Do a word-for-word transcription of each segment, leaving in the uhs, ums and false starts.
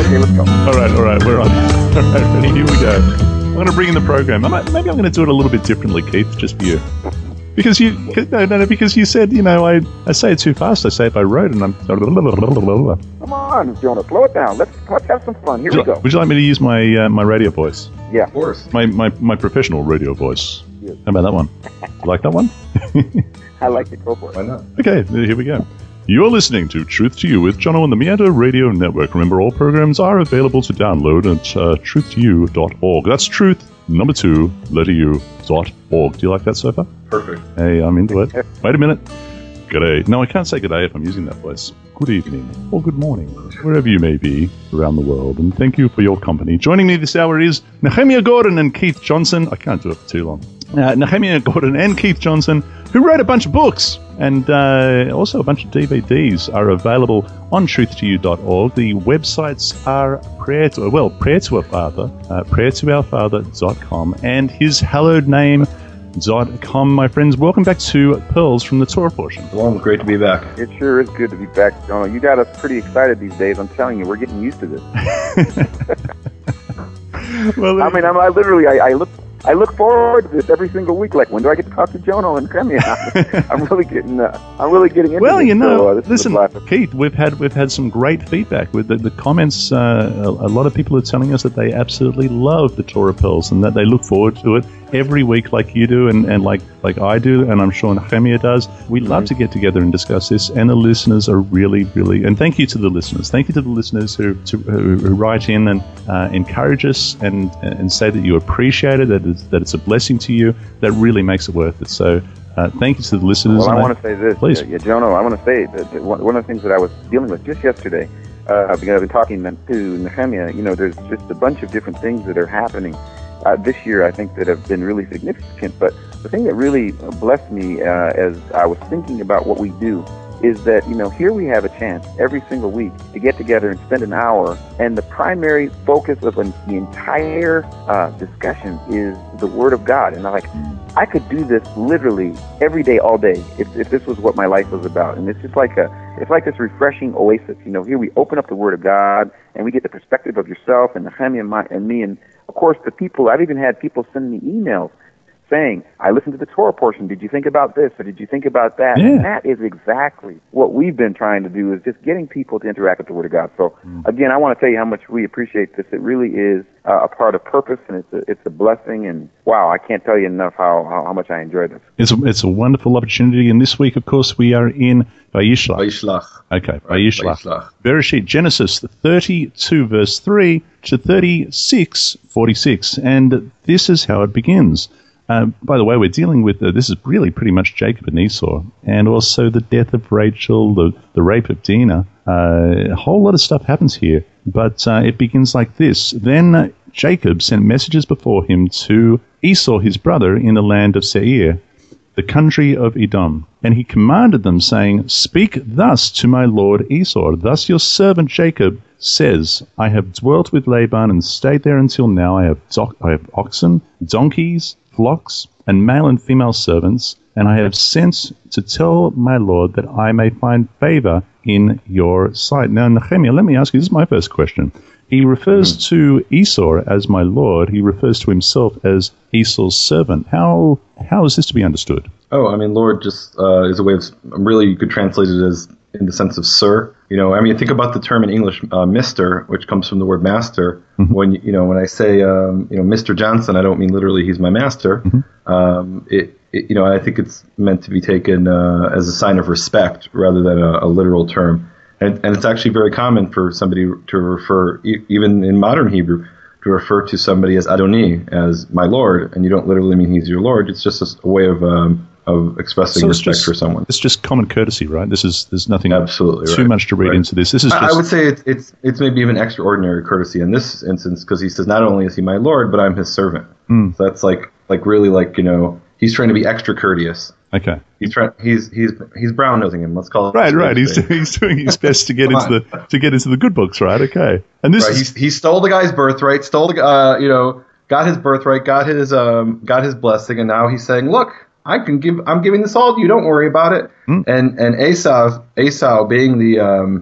Okay, let's go. All right, all right, we're on. All right, ready? Here we go. I'm going to bring in the program. I might, maybe I'm going to do it a little bit differently, Keith, just for you. Because you, no, no, no, because you said, you know, I, I say it too fast. I say it by rote, and I'm. Come on, Jonah, slow it down. Let's let's have some fun. Here Would we you, go. would you like me to use my uh, my radio voice? Yeah, Of course. My my, my professional radio voice. Yes. How about that one? You like that one? I like it. Go for it. Why not? Okay, here we go. You're listening to Truth to You with Jono on the Meander Radio Network. Remember, all programs are available to download at uh, truth to you dot org. That's truth, number two, letter U, dot org. Do you like that so far? Perfect. Hey, I'm into it. Wait a minute. G'day. No, I can't say g'day if I'm using that voice. Good evening, or good morning, wherever you may be around the world. And thank you for your company. Joining me this hour is Nehemiah Gordon and Keith Johnson. I can't do it for too long. Uh, Nehemiah Gordon and Keith Johnson, who wrote a bunch of books and uh, also a bunch of D V Ds, are available on truth to you dot org. The websites are prayer to, well, prayer to our Father, uh, prayer to our father dot com, and his hallowed name dot com. My friends, welcome back to Pearls from the Torah portion. Well, great to be back. It sure is good to be back, Jonah. You got us pretty excited these days. I'm telling you, we're getting used to this. Well, I mean, I'm, I literally, I, I look, I look forward to this every single week. Like, when do I get to talk to Jonah and Nehemiah? I'm really getting, uh, I'm really getting into well, this. you know, so, uh, this listen, is a blast. Keith, we've had we've had some great feedback with the, the comments. Uh, a, a lot of people are telling us that they absolutely love the Torah Pearls and that they look forward to it every week, like you do, and, and like like I do, and I'm sure Nehemiah does. We love to get together and discuss this, and the listeners are really, really, and thank you to the listeners. Thank you to the listeners who to, who, who write in and uh, encourage us and and say that you appreciate it, that it's, that it's a blessing to you. That really makes it worth it. So. Uh, thank you to the listeners. Well, I and want to say this, please. uh, yeah, Jonah. I want to say that, that one, one of the things that I was dealing with just yesterday, uh, because I've been talking to Nehemiah. You know, there's just a bunch of different things that are happening uh, this year. I think that have been really significant. But the thing that really blessed me uh, as I was thinking about what we do is that, you know, here we have a chance every single week to get together and spend an hour, and the primary focus of an, the entire uh, discussion is the Word of God. And I'm like, I could do this literally every day, all day, if, if this was what my life was about. And it's just like a, it's like this refreshing oasis. You know, here we open up the Word of God, and we get the perspective of yourself and Nehemiah and, my, and me, and of course the people. I've even had people send me emails saying, I listened to the Torah portion. Did you think about this, or did you think about that? Yeah. And that is exactly what we've been trying to do, is just getting people to interact with the Word of God. So, mm. again, I want to tell you how much we appreciate this. It really is uh, a part of purpose, and it's a, it's a blessing. And, wow, I can't tell you enough how, how, how much I enjoy this. It's a, it's a wonderful opportunity. And this week, of course, we are in Vayishlach. Vayishlach. Okay, Right, Vayishlach. Vayishlach. Bereshit, Genesis thirty-two, verse three to thirty-six, forty-six. And this is how it begins. Uh, by the way, we're dealing with, uh, this is really pretty much Jacob and Esau, and also the death of Rachel, the, the rape of Dinah. Uh, a whole lot of stuff happens here, but uh, it begins like this. Then uh, Jacob sent messages before him to Esau, his brother, in the land of Seir, the country of Edom. And he commanded them, saying, Speak thus to my lord Esau, thus your servant Jacob says, I have dwelt with Laban and stayed there until now. I have, do- I have oxen, donkeys, flocks, and male and female servants, and I have sent to tell my lord that I may find favor in your sight. Now, Nehemiah, let me ask you, this is my first question. He refers mm. to Esau as my lord. He refers to himself as Esau's servant. How how is this to be understood? Oh, I mean, Lord just uh, is a way of, really, you could translate it as in the sense of sir. You know, I mean, think about the term in English, uh, Mister, which comes from the word master. Mm-hmm. When, you know, when I say, um, you know, Mister Johnson, I don't mean literally he's my master. Mm-hmm. Um, it, it, you know, I think it's meant to be taken uh, as a sign of respect rather than a, a literal term. And, and it's actually very common for somebody to refer, e- even in modern Hebrew, to refer to somebody as Adoni, as my Lord, and you don't literally mean he's your Lord. It's just a, a way of um, of expressing so respect just, for someone. It's just common courtesy, right? This is there's nothing Absolutely too right. much to read right. into this. This is just, I would say it's it's it's maybe even extraordinary courtesy in this instance, because he says not only is he my Lord, but I'm his servant. Mm. So that's like like really like you know he's trying to be extra courteous. Okay. He's trying. He's he's he's brown nosing him. Let's call it right. Right. He's he's doing his best to get into the to get into the good books. Right. Okay. And this right. is, he he stole the guy's birthright. Stole the uh you know got his birthright. Got his um got his blessing. And now he's saying, look, I can give. I'm giving this all to you. Don't worry about it. Mm. And and Esau Esau being the um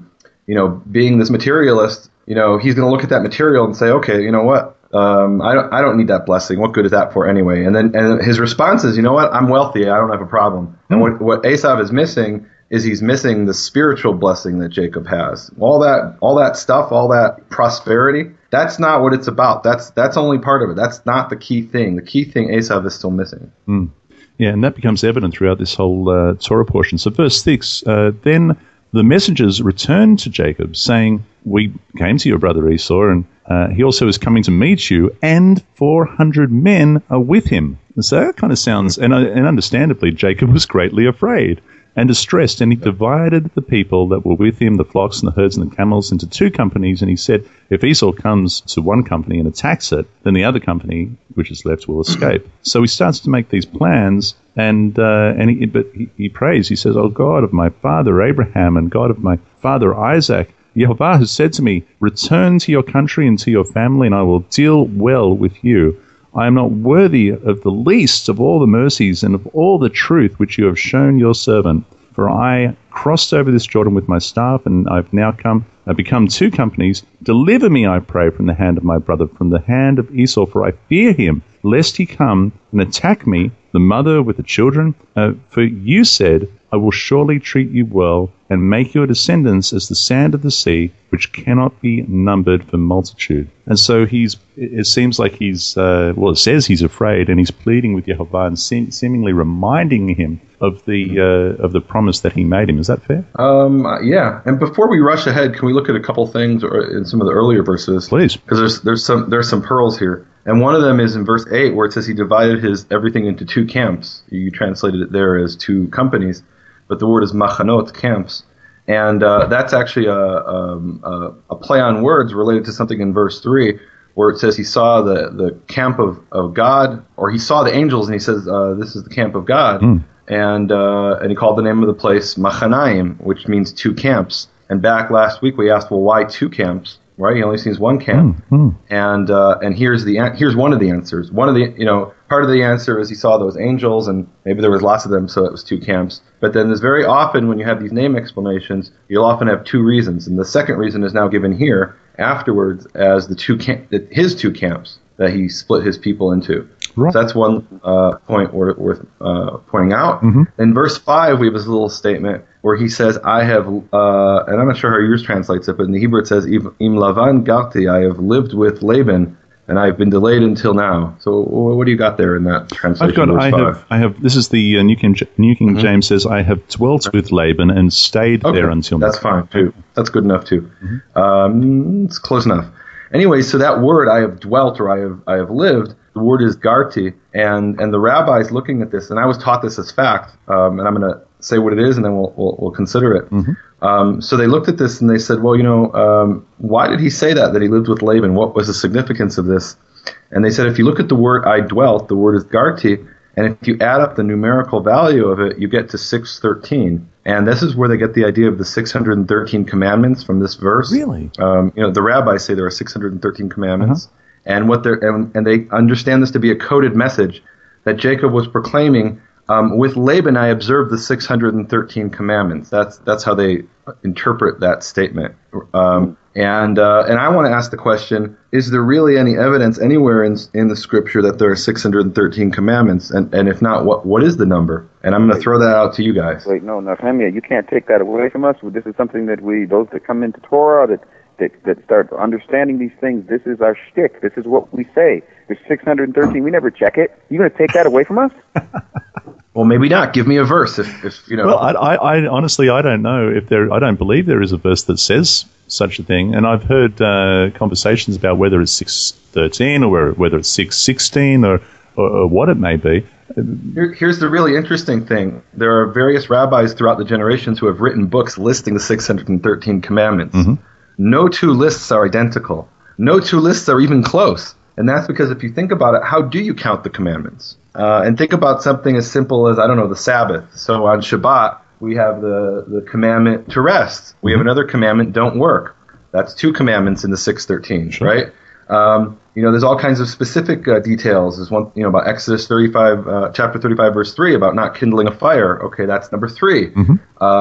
you know, being this materialist, you know, he's going to look at that material and say, okay, you know what? Um, I don't, I don't need that blessing. What good is that for anyway? And then, and his response is, you know what? I'm wealthy. I don't have a problem. Mm. And what, what Esau is missing is he's missing the spiritual blessing that Jacob has. All that, all that stuff, all that prosperity, that's not what it's about. That's, that's only part of it. That's not the key thing. The key thing Esau is still missing. Mm. Yeah, and that becomes evident throughout this whole uh, Torah portion. So verse six, uh, then the messengers returned to Jacob, saying, we came to your brother Esau, and uh, he also is coming to meet you, and four hundred men are with him. And so that kind of sounds, and, uh, and understandably, Jacob was greatly afraid and distressed, and he divided the people that were with him, the flocks and the herds and the camels, into two companies, and he said, if Esau comes to one company and attacks it, then the other company, which is left, will escape. So he starts to make these plans, and uh, and he, but he, he prays, he says, oh God of my father Abraham and God of my father Isaac, Yehovah has said to me, return to your country and to your family, and I will deal well with you. I am not worthy of the least of all the mercies and of all the truth which you have shown your servant. For I crossed over this Jordan with my staff, and I've now come, I've become two companies. Deliver me, I pray, from the hand of my brother, from the hand of Esau, for I fear him, lest he come and attack me, the mother with the children. Uh, for you said, I will surely treat you well, and make your descendants as the sand of the sea, which cannot be numbered for multitude. And so he's, it seems like he's, uh, well, it says he's afraid, and he's pleading with Yehovah and se- seemingly reminding him of the uh, of the promise that he made him. Is that fair? Um, yeah. And before we rush ahead, can we look at a couple things or in some of the earlier verses? Please. Because there's there's some there's some pearls here. And one of them is in verse eight, where it says he divided his everything into two camps. You translated it there as two companies, but the word is machanot, camps. And uh, that's actually a, um, a, a play on words related to something in verse three, where it says he saw the, the camp of, of God, or he saw the angels, and he says, uh, this is the camp of God. Mm. And and uh, and he called the name of the place Machanaim, which means two camps. And back last week we asked, well, why two camps? Right? He only sees one camp. Mm, mm. And uh, and here's the here's one of the answers. One of the you know part of the answer is he saw those angels, and maybe there was lots of them, so it was two camps. But then there's very often when you have these name explanations, you'll often have two reasons, and the second reason is now given here afterwards as the two camp, his two camps that he split his people into. Right. So that's one uh, point worth, worth uh, pointing out. Mm-hmm. In verse five, we have this little statement where he says, I have, uh, and I'm not sure how yours translates it, but in the Hebrew it says, Im Lavan Galti, I have lived with Laban, and I've been delayed until now. So what do you got there in that translation? I've got, I have, I have, this is the uh, New King, New King mm-hmm. James says, I have dwelt with Laban and stayed okay. there until now. That's fine, too. That's good enough, too. Mm-hmm. Um, it's close enough. Anyway, so that word, I have dwelt or I have I have lived, the word is garti, and, and the rabbis looking at this, and I was taught this as fact, um, and I'm going to say what it is, and then we'll we'll, we'll consider it. Mm-hmm. Um, so they looked at this and they said, well, you know, um, why did he say that, that he lived with Laban? What was the significance of this? And they said, if you look at the word I dwelt, the word is garti, and if you add up the numerical value of it, you get to six thirteen. And this is where they get the idea of the six hundred thirteen commandments from this verse. Really? Um, you know, the rabbis say there are six hundred thirteen commandments, uh-huh. and what they're and, and they understand this to be a coded message that Jacob was proclaiming. Um, with Laban, I observed the six hundred thirteen commandments. That's that's how they interpret that statement. Um, and uh, and I want to ask the question: is there really any evidence anywhere in in the scripture that there are six hundred thirteen commandments? And and if not, what what is the number? And I'm going to throw that out to you guys. Wait, no, Nehemiah, you can't take that away from us. This is something that we, those that come into Torah, that that, that start understanding these things. This is our shtick. This is what we say. There's six hundred thirteen. We never check it. You going to take that away from us? Well, maybe not. Give me a verse, if, if you know. Well, I, I, I honestly, I don't know if there. I don't believe there is a verse that says such a thing. And I've heard uh, conversations about whether it's six thirteen or whether it's six sixteen or, or, or what it may be. Here, here's the really interesting thing. There are various rabbis throughout the generations who have written books listing the six hundred thirteen commandments. Mm-hmm. No two lists are identical. No two lists are even close. And that's because if you think about it, how do you count the commandments? Uh, and think about something as simple as, I don't know, the Sabbath. So on Shabbat, we have the, the commandment to rest. We have another commandment, don't work. That's two commandments in the six thirteen, sure. right? Um, you know, there's all kinds of specific uh, details. There's one, you know, about Exodus thirty-five, uh, chapter thirty-five, verse three, about not kindling a fire. Okay, that's number three. Mm-hmm. Uh,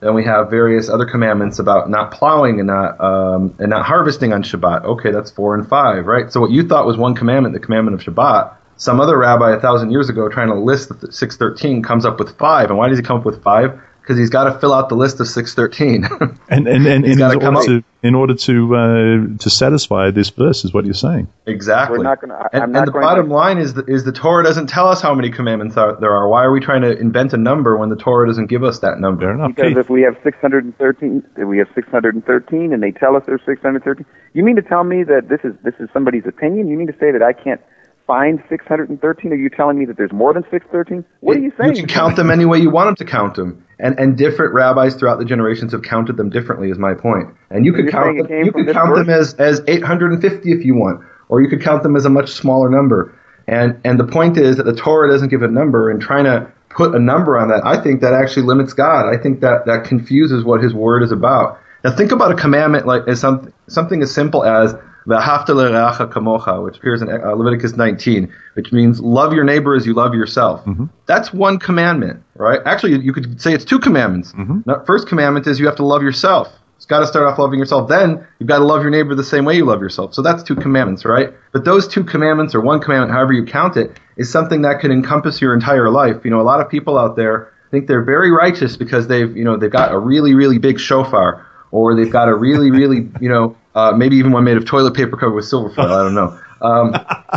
Then we have various other commandments about not plowing and not um, and not harvesting on Shabbat. Okay, that's four and five, right? So what you thought was one commandment, the commandment of Shabbat, some other rabbi a thousand years ago trying to list the six thirteen comes up with five. And why does he come up with five? Because he's got to fill out the list of six thirteen. and and, and, and in, order to, in order to uh, to satisfy this verse is what you're saying. Exactly. We're not gonna, and, not and the going bottom to... line is the, is the Torah doesn't tell us how many commandments are, there are. Why are we trying to invent a number when the Torah doesn't give us that number? Fair enough. Because if we have six hundred thirteen, if we have six hundred thirteen, and they tell us there's six hundred thirteen, you mean to tell me that this is this is somebody's opinion? You mean to say that I can't find six hundred thirteen? Are you telling me that there's more than six hundred thirteen? What are you saying? You can count them any way you want them to count them. And and different rabbis throughout the generations have counted them differently, is my point. And you could count them, you could count them as, as eight hundred fifty if you want, or you could count them as a much smaller number. And and the point is that the Torah doesn't give a number, and trying to put a number on that, I think that actually limits God. I think that, that confuses what His Word is about. Now think about a commandment like as something something as simple as V'ahavta l'reacha kamocha, which appears in uh, Leviticus nineteen, which means love your neighbor as you love yourself. Mm-hmm. That's one commandment, right? Actually, you could say it's two commandments. Mm-hmm. Now, first commandment is you have to love yourself. It's got to start off loving yourself. Then you've got to love your neighbor the same way you love yourself. So that's two commandments, right? But those two commandments, or one commandment, however you count it, is something that can encompass your entire life. You know, a lot of people out there think they're very righteous because they've, you know, they've got a really, really big shofar, or they've got a really, really, you know, Uh, maybe even one made of toilet paper covered with silver foil. I don't know. Um,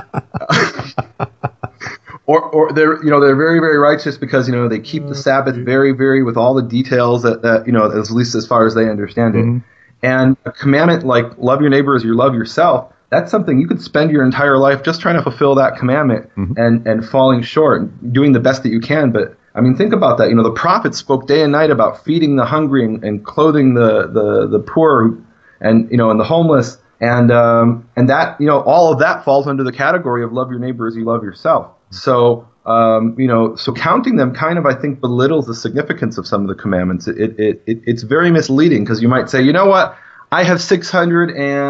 or, or they're, you know, they're very, very righteous because, you know, they keep the Sabbath very, very with all the details that, that you know, at least as far as they understand it. Mm-hmm. And a commandment like love your neighbor as you love yourself, that's something you could spend your entire life just trying to fulfill that commandment mm-hmm. and, and falling short, doing the best that you can. But I mean, think about that. You know, the prophets spoke day and night about feeding the hungry and, and clothing the, the, the poor, and you know, and the homeless, and um, and that, you know, all of that falls under the category of love your neighbor as you love yourself. So um, you know, so counting them kind of, I think, belittles the significance of some of the commandments. It it, it it's very misleading because you might say, you know what, I have six hundred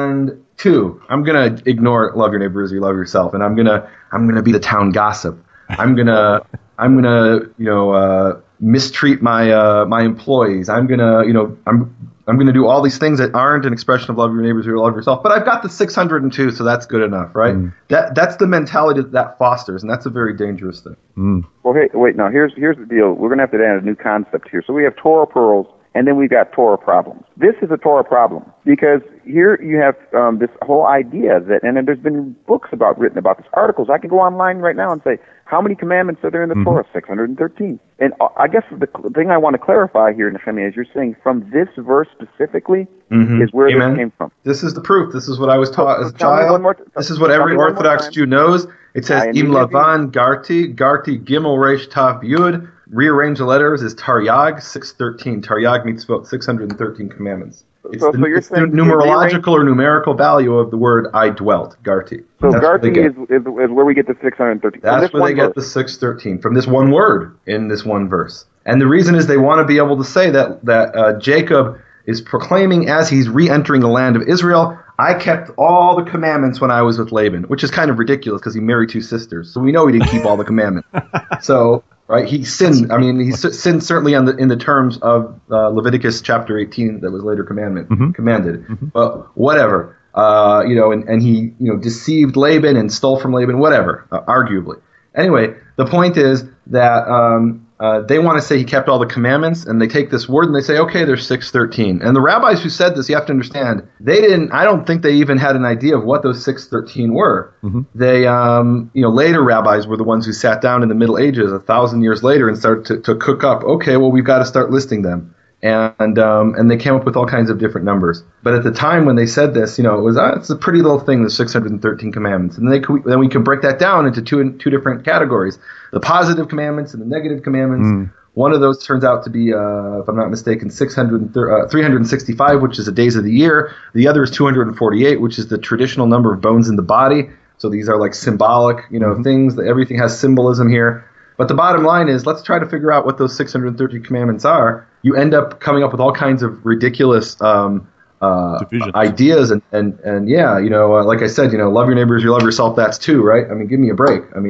two. I'm gonna ignore love your neighbor as you love yourself, and I'm gonna I'm gonna be the town gossip. I'm gonna I'm gonna you know uh, mistreat my uh, my employees. I'm gonna you know I'm I'm going to do all these things that aren't an expression of love your neighbors or love yourself, but I've got the six hundred two, so that's good enough, right? Mm. That that's the mentality that that fosters, and that's a very dangerous thing. Mm. Well, hey, wait, now here's here's the deal. We're going to have to add a new concept here. So we have Torah pearls, and then we've got Torah problems. This is a Torah problem because here you have um, this whole idea that, and then there's been books about written about this, articles. I can go online right now and say, how many commandments are there in the mm-hmm. Torah? six hundred thirteen. And I guess the thing I want to clarify here, Nehemiah, is you're saying from this verse specifically mm-hmm. is where Amen. This came from. This is the proof. This is what I was taught so, as a child. More, this is what every Orthodox Jew knows. It says, Im Lavan Garti, Garti Gimel Resh Tav Yud. Rearrange the letters is Taryag six thirteen. Taryag mitzvot, six hundred thirteen commandments. It's so, the, so you're it's the numerological or numerical value of the word I dwelt, Garti. So That's Garti is, is, is where we get the six hundred thirteen. That's where they verse. get the six thirteen, from this one word in this one verse. And the reason is they want to be able to say that, that uh, Jacob is proclaiming as he's re-entering the land of Israel, I kept all the commandments when I was with Laban, which is kind of ridiculous because he married two sisters. So we know he didn't keep all the commandments. So... Right, he sinned. I mean, he sinned certainly on the, in the terms of uh, Leviticus chapter eighteen, that was later commandment mm-hmm. commanded. Mm-hmm. But whatever, uh, you know, and, and he, you know, deceived Laban and stole from Laban. Whatever, uh, arguably. Anyway, the point is that um, uh, they want to say he kept all the commandments, and they take this word and they say, okay, there's six thirteen. And the rabbis who said this, you have to understand, they didn't. I don't think they even had an idea of what those six thirteen were. Mm-hmm. They, um, you know, later rabbis were the ones who sat down in the Middle Ages, a thousand years later, and started to, to cook up. Okay, well, we've got to start listing them. And um, and they came up with all kinds of different numbers. But at the time when they said this, you know, it was uh, it's a pretty little thing, the six hundred thirteen commandments. And then, they could, then we can break that down into two two different categories: the positive commandments and the negative commandments. Mm. One of those turns out to be, uh, if I'm not mistaken, six hundred, uh, three hundred sixty-five, which is the days of the year. The other is two hundred forty-eight, which is the traditional number of bones in the body. So these are like symbolic, you know, mm-hmm. things. That everything has symbolism here. But the bottom line is, let's try to figure out what those six hundred thirty commandments are. You end up coming up with all kinds of ridiculous um, uh, ideas, and, and, and yeah, you know, uh, like I said, you know, love your neighbors, you love yourself. That's two, right? I mean, give me a break. I mean, mm.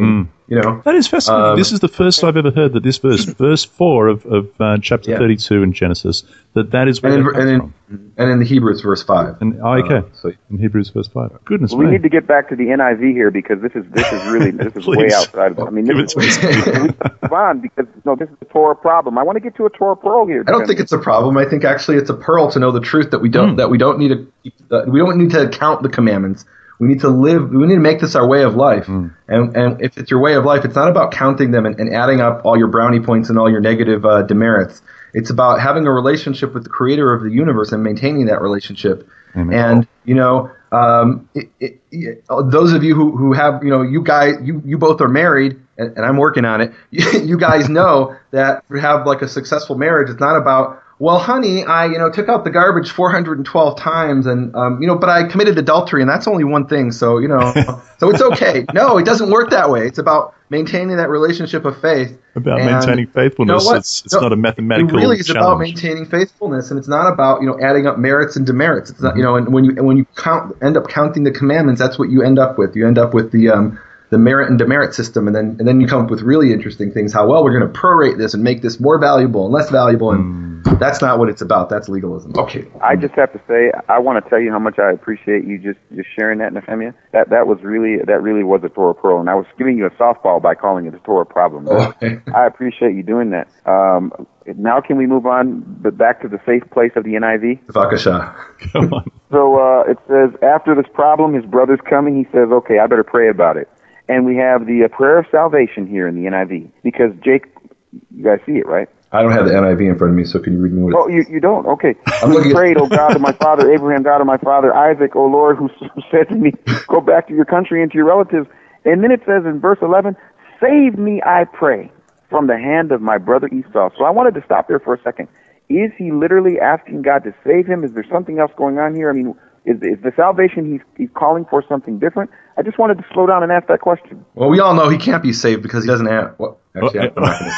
you know. That is fascinating. Um, this is the first I've ever heard that this verse, verse four of, of uh, chapter Yeah. thirty-two in Genesis, that that is where and that in, comes and, in, from. and in the Hebrew, it's verse five. And, oh, okay. Uh, so, In Hebrews verse five. Goodness Well, we me. need to get back to the N I V here because this is this is really this is way Please. outside of it. I mean, Give this it to is us. we move on because no, this is a Torah problem. I want to get to a Torah pearl here. I don't think it's a problem. I think actually it's a pearl to know the truth that we don't Mm. that we don't need to uh, we don't need to count the commandments. We need to live. We need to make this our way of life. Mm. And and if it's your way of life, it's not about counting them and, and adding up all your brownie points and all your negative uh, demerits. It's about having a relationship with the Creator of the universe and maintaining that relationship. Amen. And you know, um, it, it, it, those of you who, who have, you know, you guys, you, you both are married, and, and I'm working on it. You guys know that to have like a successful marriage, it's not about, well, honey, I, you know, took out the garbage four hundred twelve times and, um, you know, but I committed adultery and that's only one thing. So, you know, so it's okay. No, it doesn't work that way. It's about maintaining that relationship of faith. About And maintaining faithfulness. you know what? It's, it's No, not a mathematical It really is about challenge. maintaining faithfulness, and it's not about, you know, adding up merits and demerits. It's not, you know, and when you and when you count, end up counting the commandments, that's what you end up with. You end up with the um, the merit and demerit system, and then and then you come up with really interesting things. How well we're going to prorate this and make this more valuable and less valuable, and Mm. that's not what it's about. That's legalism. Okay. I just have to say, I want to tell you how much I appreciate you just, just sharing that, Nehemiah. That that was really that really was a Torah pearl, and I was giving you a softball by calling it a Torah problem. Okay. I appreciate you doing that. Um, now can we move on but back to the safe place of the N I V? Vakasha. Come on. So uh, it says, after this problem, his brother's coming. He says, okay, I better pray about it. And we have the uh, prayer of salvation here in the N I V because Jake, you guys see it, right? I don't have the N I V in front of me, so can you read me what Oh, it you, you don't? Okay. I'm looking He at- prayed, O God of my father Abraham, God of my father Isaac, O Lord, who s- said to me, go back to your country and to your relatives. And then it says in verse eleven, save me, I pray, from the hand of my brother Esau. So I wanted to stop there for a second. Is he literally asking God to save him? Is there something else going on here? I mean, is, is the salvation he's, he's calling for something different? I just wanted to slow down and ask that question. Well, we all know he can't be saved because he doesn't have. Well, actually, I'm not going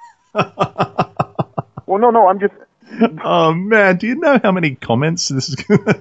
to. Well, no, no, I'm just... Oh, man. Do you know how many comments this is?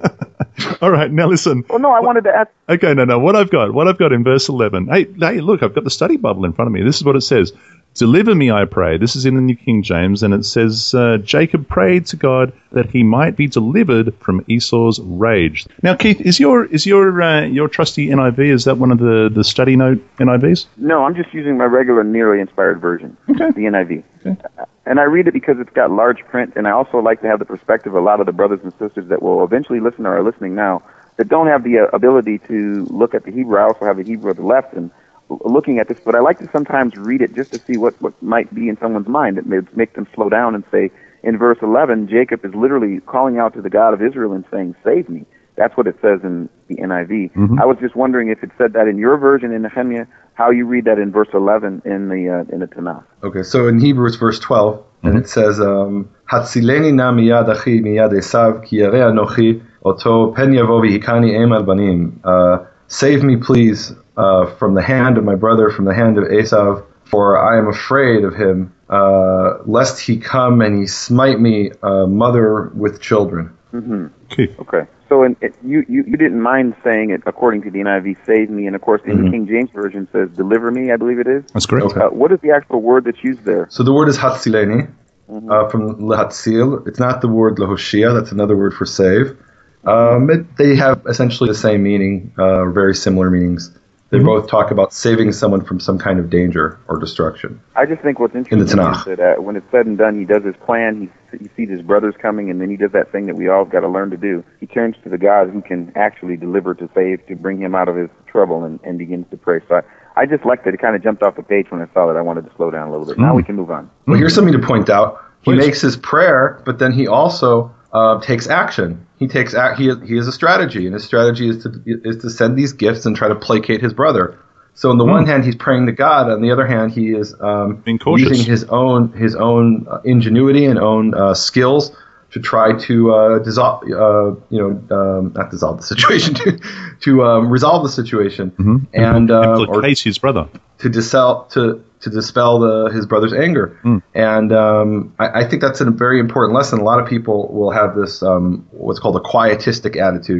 All right. Now listen. Well, no, I wanted to ask... Okay, no, no. What I've got, what I've got in verse eleven. Hey, hey, look, I've got the study Bible in front of me. This is what it says. Deliver me, I pray. This is in the New King James, and it says, uh, Jacob prayed to God that he might be delivered from Esau's rage. Now, Keith, is your is your uh, your trusty N I V, is that one of the, the study note N I Vs? No, I'm just using my regular, nearly inspired version, Okay. the N I V. Okay. And I read it because it's got large print, and I also like to have the perspective of a lot of the brothers and sisters that will eventually listen or are listening now that don't have the uh, ability to look at the Hebrew. I also have the Hebrew at the left and l- looking at this, but I like to sometimes read it just to see what, what might be in someone's mind. It may make them slow down and say, in verse eleven, Jacob is literally calling out to the God of Israel and saying, save me. That's what it says in the N I V. Mhm. I was just wondering if it said that in your version in Nehemiah, how you read that in verse eleven in the uh, in the Tanakh. Okay, so in Hebrew it's verse twelve, and Mhm. it says, um, Hatzileni na miyad achi miyad Esav, ki yareh anochi oto pen yavo v'hikani em al banim. Uh, Save me, please, uh, from the hand of my brother, from the hand of Esav, for I am afraid of him, uh, lest he come and he smite me, uh, mother with children. Mm-hmm. Keith. Okay. So in, it, you, you you didn't mind saying it according to the N I V, save me, and of course in Mhm. the King James Version says deliver me, I believe it is. That's correct. Okay. Uh, what is the actual word that's used there? So the word is Hatzileni, Mhm. uh, from Lehatzil. It's not the word Lehoshia, that's another word for save. Um, it, they have essentially the same meaning, uh, very similar meanings. They Mhm. both talk about saving someone from some kind of danger or destruction. I just think what's the interesting Tanakh. is that uh, when it's said and done, he does his plan, he, he sees his brothers coming, and then he does that thing that we all got to learn to do. He turns to the God who can actually deliver, to save, to bring him out of his trouble, and, and begins to pray. So I, I just liked it. It kind of jumped off the page when I saw it. I wanted to slow down a little bit. Now Mm. we can move on. Well, here's something to point out. He Please. makes his prayer, but then he also uh, takes action. He takes ac- he he has a strategy, and his strategy is to is to send these gifts and try to placate his brother. So on the Hmm. one hand, he's praying to God. On the other hand, he is um, Being cautious. using his own his own uh, ingenuity and own uh, skills to try to uh, dissolve, uh, you know, um, not dissolve the situation, to to um, resolve the situation, Mhm. and uh, or Implicate his brother. to dispel to to dispel the his brother's anger. Mm. And um, I, I think that's a very important lesson. A lot of people will have this um, what's called a quietistic attitude,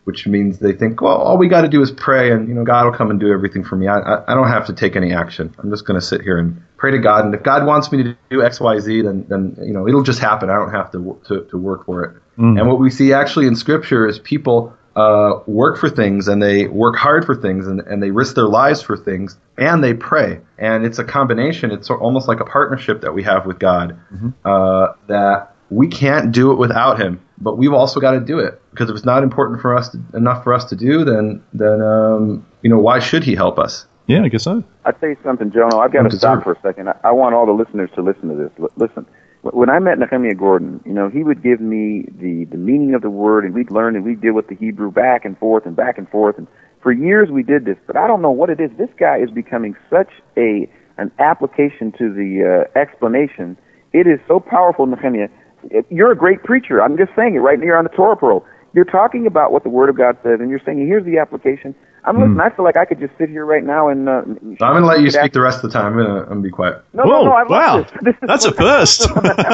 which means they think, well, all we got to do is pray, and you know, God will come and do everything for me. I, I, I don't have to take any action. I'm just going to sit here and pray to God, and if God wants me to do X, Y, Z, then then you know, it'll just happen. I don't have to to, to work for it. Mm. And what we see actually in Scripture is people uh, work for things, and they work hard for things, and, and they risk their lives for things, and they pray. And it's a combination. It's almost like a partnership that we have with God, mm-hmm. uh, that we can't do it without Him. But we've also got to do it, because if it's not important for us to, enough for us to do, then then um, you know, why should He help us? Yeah, I guess so. I'll tell you something, Jono. I've got to stop for a second. I, I want all the listeners to listen to this. L- listen, when I met Nehemiah Gordon, you know, he would give me the, the meaning of the word, and we'd learn, and we'd deal with the Hebrew back and forth and back and forth. And for years we did this, but I don't know what it is. This guy is becoming such a an application to the uh, explanation. It is so powerful, Nehemiah. You're a great preacher. I'm just saying it right here on the Torah Pro. You're talking about what the Word of God says, and you're saying, here's the application. I'm listening. Mm. I feel like I could just sit here right now and... Uh, I'm going to let you speak the rest of the time. I'm going to be quiet. No, Whoa, no, no, I love wow. this. This is That's a first.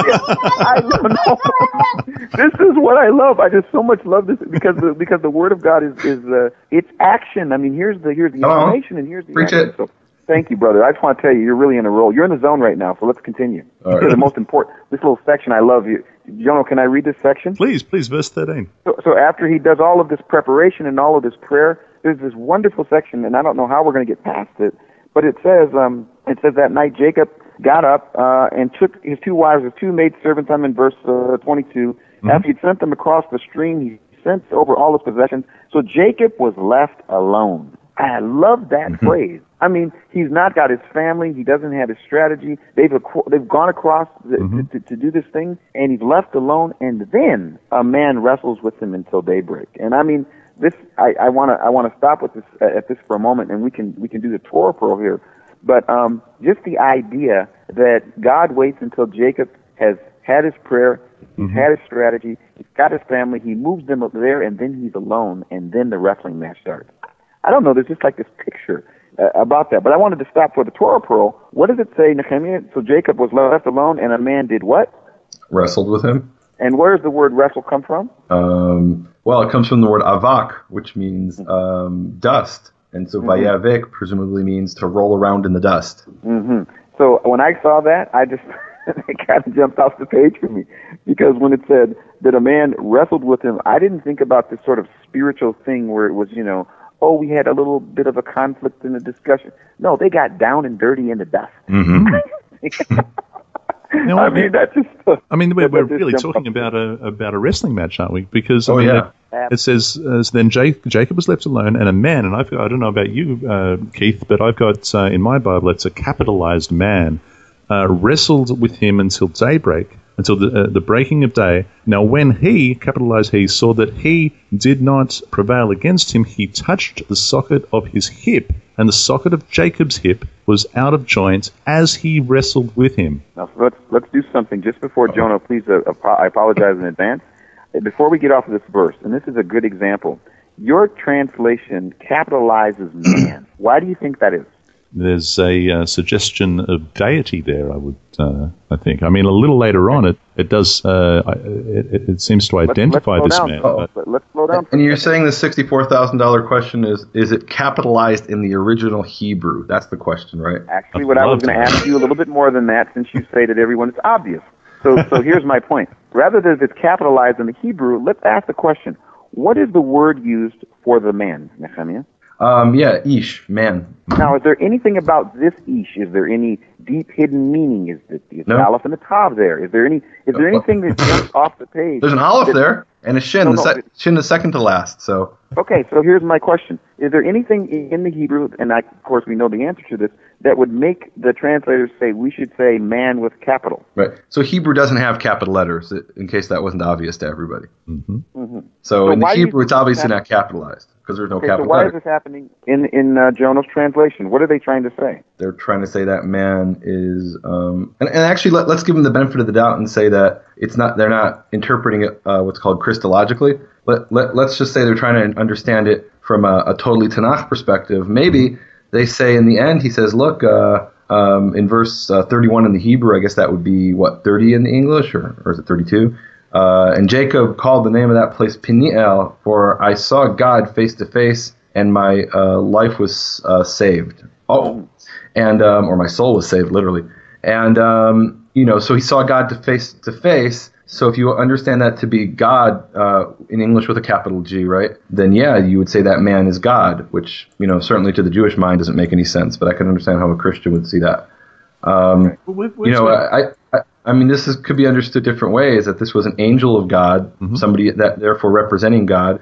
I know. This is what I love. I just so much love this because the, because the Word of God is, is uh, it's action. I mean, here's the here's the information, and here's the Preach action. it. So, thank you, brother. I just want to tell you, you're really in a role. You're in the zone right now, so let's continue. All right. The most important, this little section, I love you. Jono, can I read this section? Please, please, verse thirteen. So, so after he does all of this preparation and all of this prayer, there's this wonderful section, and I don't know how we're going to get past it, but it says, um, it says that night Jacob got up uh, and took his two wives, his two maidservants. I'm in verse uh, twenty-two. Mm-hmm. After he'd sent them across the stream, he sent over all his possessions. So Jacob was left alone. I love that mm-hmm. phrase. I mean, he's not got his family. He doesn't have his strategy. They've they've gone across the, mm-hmm. to, to, to do this thing, and he's left alone. And then a man wrestles with him until daybreak. And I mean, this I want to I want to stop with this uh, at this for a moment, and we can we can do the Torah Pro here. But um, just the idea that God waits until Jacob has had his prayer, he's mm-hmm. had his strategy, he's got his family, he moves them up there, and then he's alone, and then the wrestling match starts. I don't know. There's just like this picture uh, about that. But I wanted to stop for the Torah Pro. What does it say, Nehemiah? So Jacob was left alone, and a man did what? Wrestled with him. And where does the word wrestle come from? Um, well, it comes from the word avak, which means um, dust. And so mm-hmm. vayavik presumably means to roll around in the dust. Mm-hmm. So when I saw that, I just it kind of jumped off the page for me. Because when it said that a man wrestled with him, I didn't think about this sort of spiritual thing where it was, you know, oh, we had a little bit of a conflict in the discussion. No, they got down and dirty in the dust. Mm-hmm. Now, I mean, that's just. Uh, I mean, we're, we're really talking about a about a wrestling match, aren't we? Because I oh, mean, yeah. it, it says uh, then Jake, Jacob was left alone, and a man. And I've got, I don't know about you, uh, Keith, but I've got uh, in my Bible it's a capitalized man uh, wrestled with him until daybreak, until the uh, the breaking of day. Now, when he capitalized he saw that he did not prevail against him, he touched the socket of his hip. And the socket of Jacob's hip was out of joint as he wrestled with him. Now, so let's let's do something just before Jonah. Please, uh, I apologize in advance. Before we get off of this verse, and this is a good example, your translation capitalizes man. Why do you think that is? There's a uh, suggestion of deity there, I would, uh, I think. I mean, a little later on, it it does, uh, it, it seems to identify let's, let's this man. Oh, but let's slow down. And you're saying the sixty-four thousand dollars question is, is it capitalized in the original Hebrew? That's the question, right? Actually, what I was going to ask you a little bit more than that, since you say that everyone is obvious. So, so here's my point. Rather than if it's capitalized in the Hebrew, let's ask the question: what is the word used for the man, Nehemiah? Um, yeah, ish, man. Now, is there anything about this ish? Is there any deep hidden meaning? Is the, is the no. aleph and the tav there? Is there any? Is there anything that jumps off the page? There's an aleph that, there and a shin. No, the no, sec- shin is second to last. So. Okay, so here's my question: is there anything in the Hebrew, and I, of course we know the answer to this, that would make the translators say we should say man with capital? Right. So Hebrew doesn't have capital letters, in case that wasn't obvious to everybody. Mm-hmm. Mm-hmm. So, so in the Hebrew, it's obviously happen- not capitalized because there's no okay, capital so why letter. is this happening in in uh, Jonah's translation? What are they trying to say? They're trying to say that man is, um, and, and actually let, let's give them the benefit of the doubt and say that it's not. They're not interpreting it uh, what's called Christologically. Let, let let's just say they're trying to understand it from a, a totally Tanakh perspective. Maybe they say in the end, he says, look, uh, um, in verse uh, thirty-one in the Hebrew, I guess that would be what thirty in the English, or or is it thirty-two? Uh, and Jacob called the name of that place Peniel, for I saw God face to face, and my uh, life was uh, saved. Oh, and um, or my soul was saved, literally. And um, you know, so he saw God to face to face. So if you understand that to be God uh, in English with a capital G, right? Then yeah, you would say that man is God, which you know certainly to the Jewish mind doesn't make any sense. But I can understand how a Christian would see that. Um, Well, you know, I, I, I mean, this is, could be understood different ways, that this was an angel of God, mm-hmm. somebody that therefore representing God,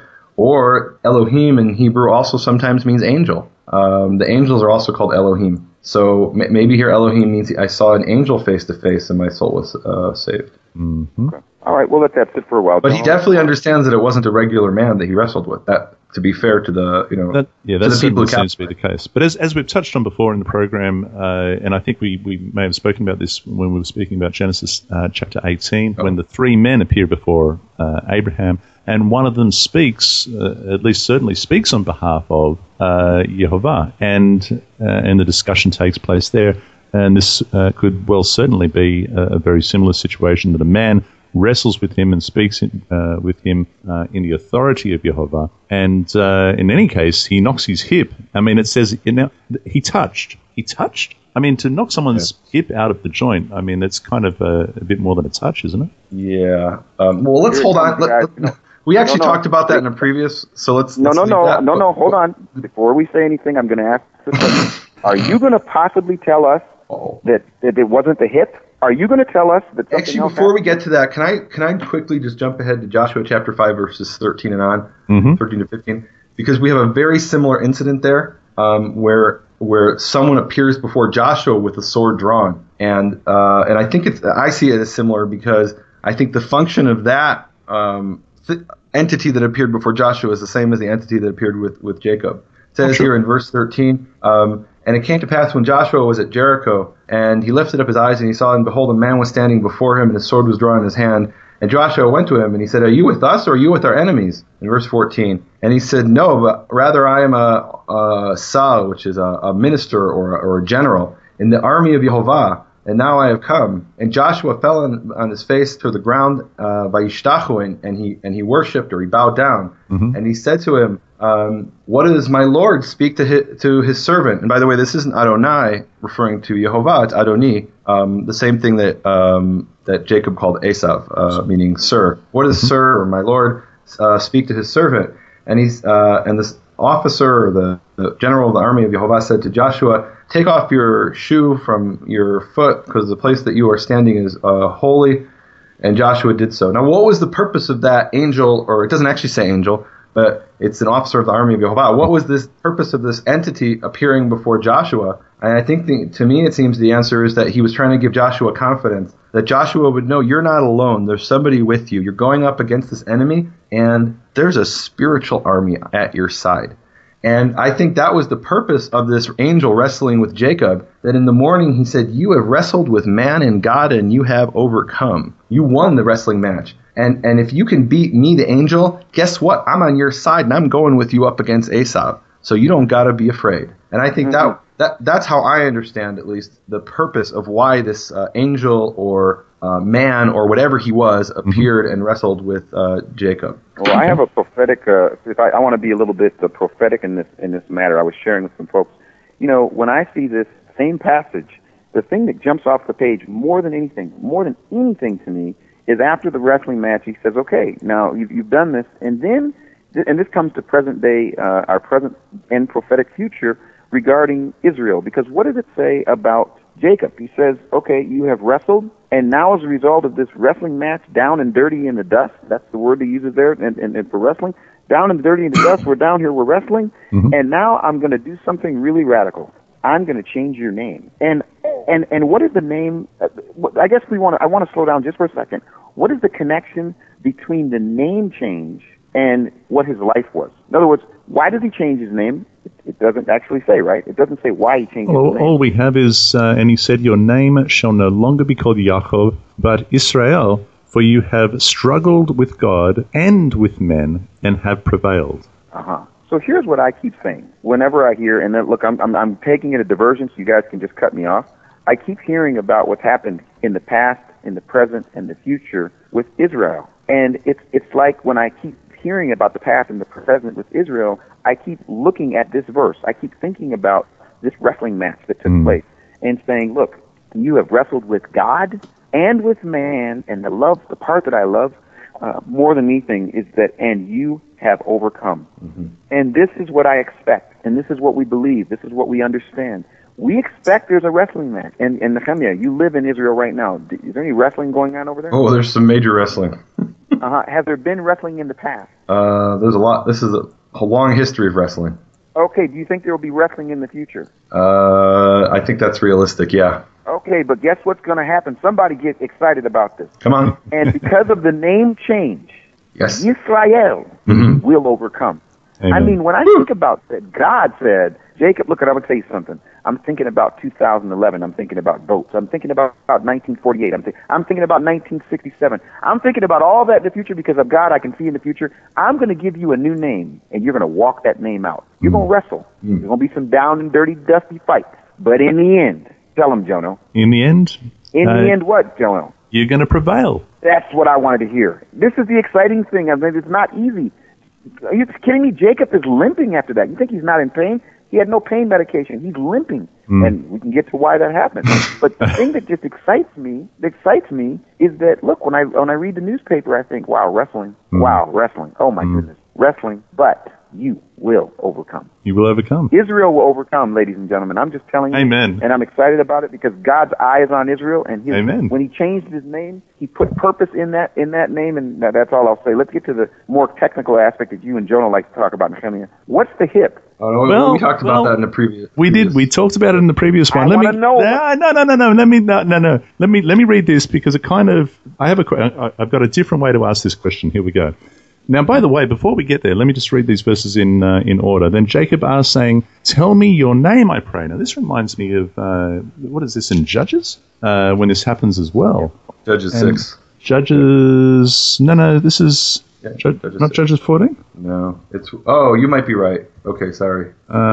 or Elohim in Hebrew also sometimes means angel. Um, the angels are also called Elohim. So m- maybe here Elohim means I saw an angel face to face and my soul was uh, saved. Mm-hmm. Okay. All right, well, let that sit for a while. But he definitely understands that it wasn't a regular man that he wrestled with. That, to be fair to the, you know, that, yeah, to that the people who seems to be the case. But as as we've touched on before in the program, uh, and I think we, we may have spoken about this when we were speaking about Genesis uh, chapter eighteen, oh. when the three men appear before uh, Abraham, and one of them speaks, uh, at least certainly speaks on behalf of uh, Yehovah, and uh, and the discussion takes place there. And this uh, could well certainly be a, a very similar situation, that a man wrestles with him and speaks in, uh, with him uh, in the authority of Yehovah. And uh, in any case, he knocks his hip. I mean, it says, you know, he touched. He touched. I mean, to knock someone's yeah. hip out of the joint, I mean, that's kind of a, a bit more than a touch, isn't it? Yeah. Um, well, let's hold on. Let, let, we actually no, no, talked about that in a previous, so let's... No, let's no, no, that. no, no, hold on. Before we say anything, I'm going to ask this question. Are you going to possibly tell us oh. that, that it wasn't the hip? Are you going to tell us that something Actually, else before happened? we get to that, can I can I quickly just jump ahead to Joshua chapter five, verses thirteen and on, mm-hmm. thirteen to fifteen, because we have a very similar incident there, um, where where someone appears before Joshua with a sword drawn, and uh, and I think it's I see it as similar because I think the function of that um, th- entity that appeared before Joshua is the same as the entity that appeared with with Jacob. It says oh, sure. here in verse thirteen. Um, And it came to pass when Joshua was at Jericho, and he lifted up his eyes, and he saw, and behold, a man was standing before him, and his sword was drawn in his hand. And Joshua went to him, and he said, Are you with us, or are you with our enemies? In verse fourteen. And he said, No, but rather I am a, a Sal, which is a, a minister or a, or a general, in the army of Yehovah, and now I have come. And Joshua fell on, on his face to the ground uh, by Yishtachu, and, and he and he worshipped, or he bowed down. Mm-hmm. And he said to him, um, what does my Lord speak to his, to his servant? And by the way, this isn't Adonai referring to Yehovah, it's Adoni, um, the same thing that um, that Jacob called Esav, uh, meaning sir. What does mm-hmm. sir, or my Lord, uh, speak to his servant? And he's uh, and this officer, or the, the general of the army of Yehovah, said to Joshua, take off your shoe from your foot, because the place that you are standing is uh, holy. And Joshua did so. Now, what was the purpose of that angel, or it doesn't actually say angel, but it's an officer of the army of Yehovah. What was this purpose of this entity appearing before Joshua? And I think, the, to me, it seems the answer is that he was trying to give Joshua confidence, that Joshua would know you're not alone. There's somebody with you. You're going up against this enemy, and there's a spiritual army at your side. And I think that was the purpose of this angel wrestling with Jacob, that in the morning he said, you have wrestled with man and God, and you have overcome. You won the wrestling match. And and if you can beat me, the angel, guess what? I'm on your side, and I'm going with you up against Esav. So you don't got to be afraid. And I think mm-hmm. that, that that's how I understand, at least, the purpose of why this uh, angel or uh, man or whatever he was appeared mm-hmm. and wrestled with uh, Jacob. Well, I have a prophetic. Uh, if I, I want to be a little bit uh, prophetic in this in this matter, I was sharing with some folks. You know, when I see this same passage, the thing that jumps off the page more than anything, more than anything to me, is after the wrestling match, he says, okay, now you've, you've done this, and then, and this comes to present day, uh, our present and prophetic future regarding Israel, because what does it say about Jacob? He says, okay, you have wrestled, and now as a result of this wrestling match, down and dirty in the dust, that's the word he uses there, and, and, and for wrestling, down and dirty in the dust, we're down here, we're wrestling, mm-hmm. and now I'm going to do something really radical. I'm going to change your name. And and and what is the name? Uh, I guess we want to. I want to slow down just for a second. What is the connection between the name change and what his life was? In other words, why does he change his name? It, it doesn't actually say, right? It doesn't say why he changed well, his name. All we have is, uh, and he said, your name shall no longer be called Yaakov, but Israel, for you have struggled with God and with men and have prevailed. Uh-huh. So here's what I keep saying. Whenever I hear, and then look, I'm, I'm I'm taking it a diversion, so you guys can just cut me off. I keep hearing about what's happened in the past, in the present, and the future with Israel. And it's it's like when I keep hearing about the past and the present with Israel, I keep looking at this verse. I keep thinking about this wrestling match that took mm. place and saying, look, you have wrestled with God and with man, and the love, the part that I love uh, more than anything is that, and you have overcome. Mm-hmm. And this is what I expect, and this is what we believe, this is what we understand. We expect there's a wrestling match. And, and Nehemiah, you live in Israel right now. Is there any wrestling going on over there? Oh, there's some major wrestling. uh-huh. Has there been wrestling in the past? Uh, there's a lot. This is a, a long history of wrestling. Okay, do you think there will be wrestling in the future? Uh, I think that's realistic, yeah. Okay, but guess what's going to happen? Somebody get excited about this. Come on. And because of the name change, yes, Israel mm-hmm. will overcome. Amen. I mean, when I think about that, God said, Jacob, look, I'm going to tell you something. I'm thinking about two thousand eleven. I'm thinking about boats. I'm thinking about, about nineteen forty-eight. I'm, th- I'm thinking about nineteen sixty-seven. I'm thinking about all that in the future because of God I can see in the future. I'm going to give you a new name, and you're going to walk that name out. You're mm. going to wrestle. Mm. There's going to be some down and dirty, dusty fights. But in the end, tell him, Jono. In the end? In uh, the end what, Jono? You're going to prevail. That's what I wanted to hear. This is the exciting thing. I mean, it's not easy. Are you kidding me? Jacob is limping after that. You think he's not in pain? He had no pain medication. He's limping. Mm. And we can get to why that happened. But the thing that just excites me, that excites me, is that, look, when I when I read the newspaper, I think, wow, wrestling. Mm. Wow, wrestling. Oh, my mm. goodness. Wrestling. But you will overcome. You will overcome. Israel will overcome, ladies and gentlemen. I'm just telling you. Amen. And I'm excited about it because God's eye is on Israel. And his, Amen. When he changed his name, he put purpose in that in that name. And that's all I'll say. Let's get to the more technical aspect that you and Jonah like to talk about, Nehemiah. What's the hip? Oh, no, well, we talked well, about that in the previous. We previous. did. We talked about it in the previous one. I let me know. No, no, no, no, no. Let me no, no, no. Let me let me read this because it kind of. I have a. I've got a different way to ask this question. Here we go. Now, by the way, before we get there, let me just read these verses in uh, in order. Then Jacob asked, saying, "Tell me your name, I pray." Now, this reminds me of uh, what is this in Judges uh, when this happens as well. Judges and six. Judges. No, no. This is yeah, Ju- Judges not six. Judges fourteen. No, it's. Oh, you might be right. Okay, sorry.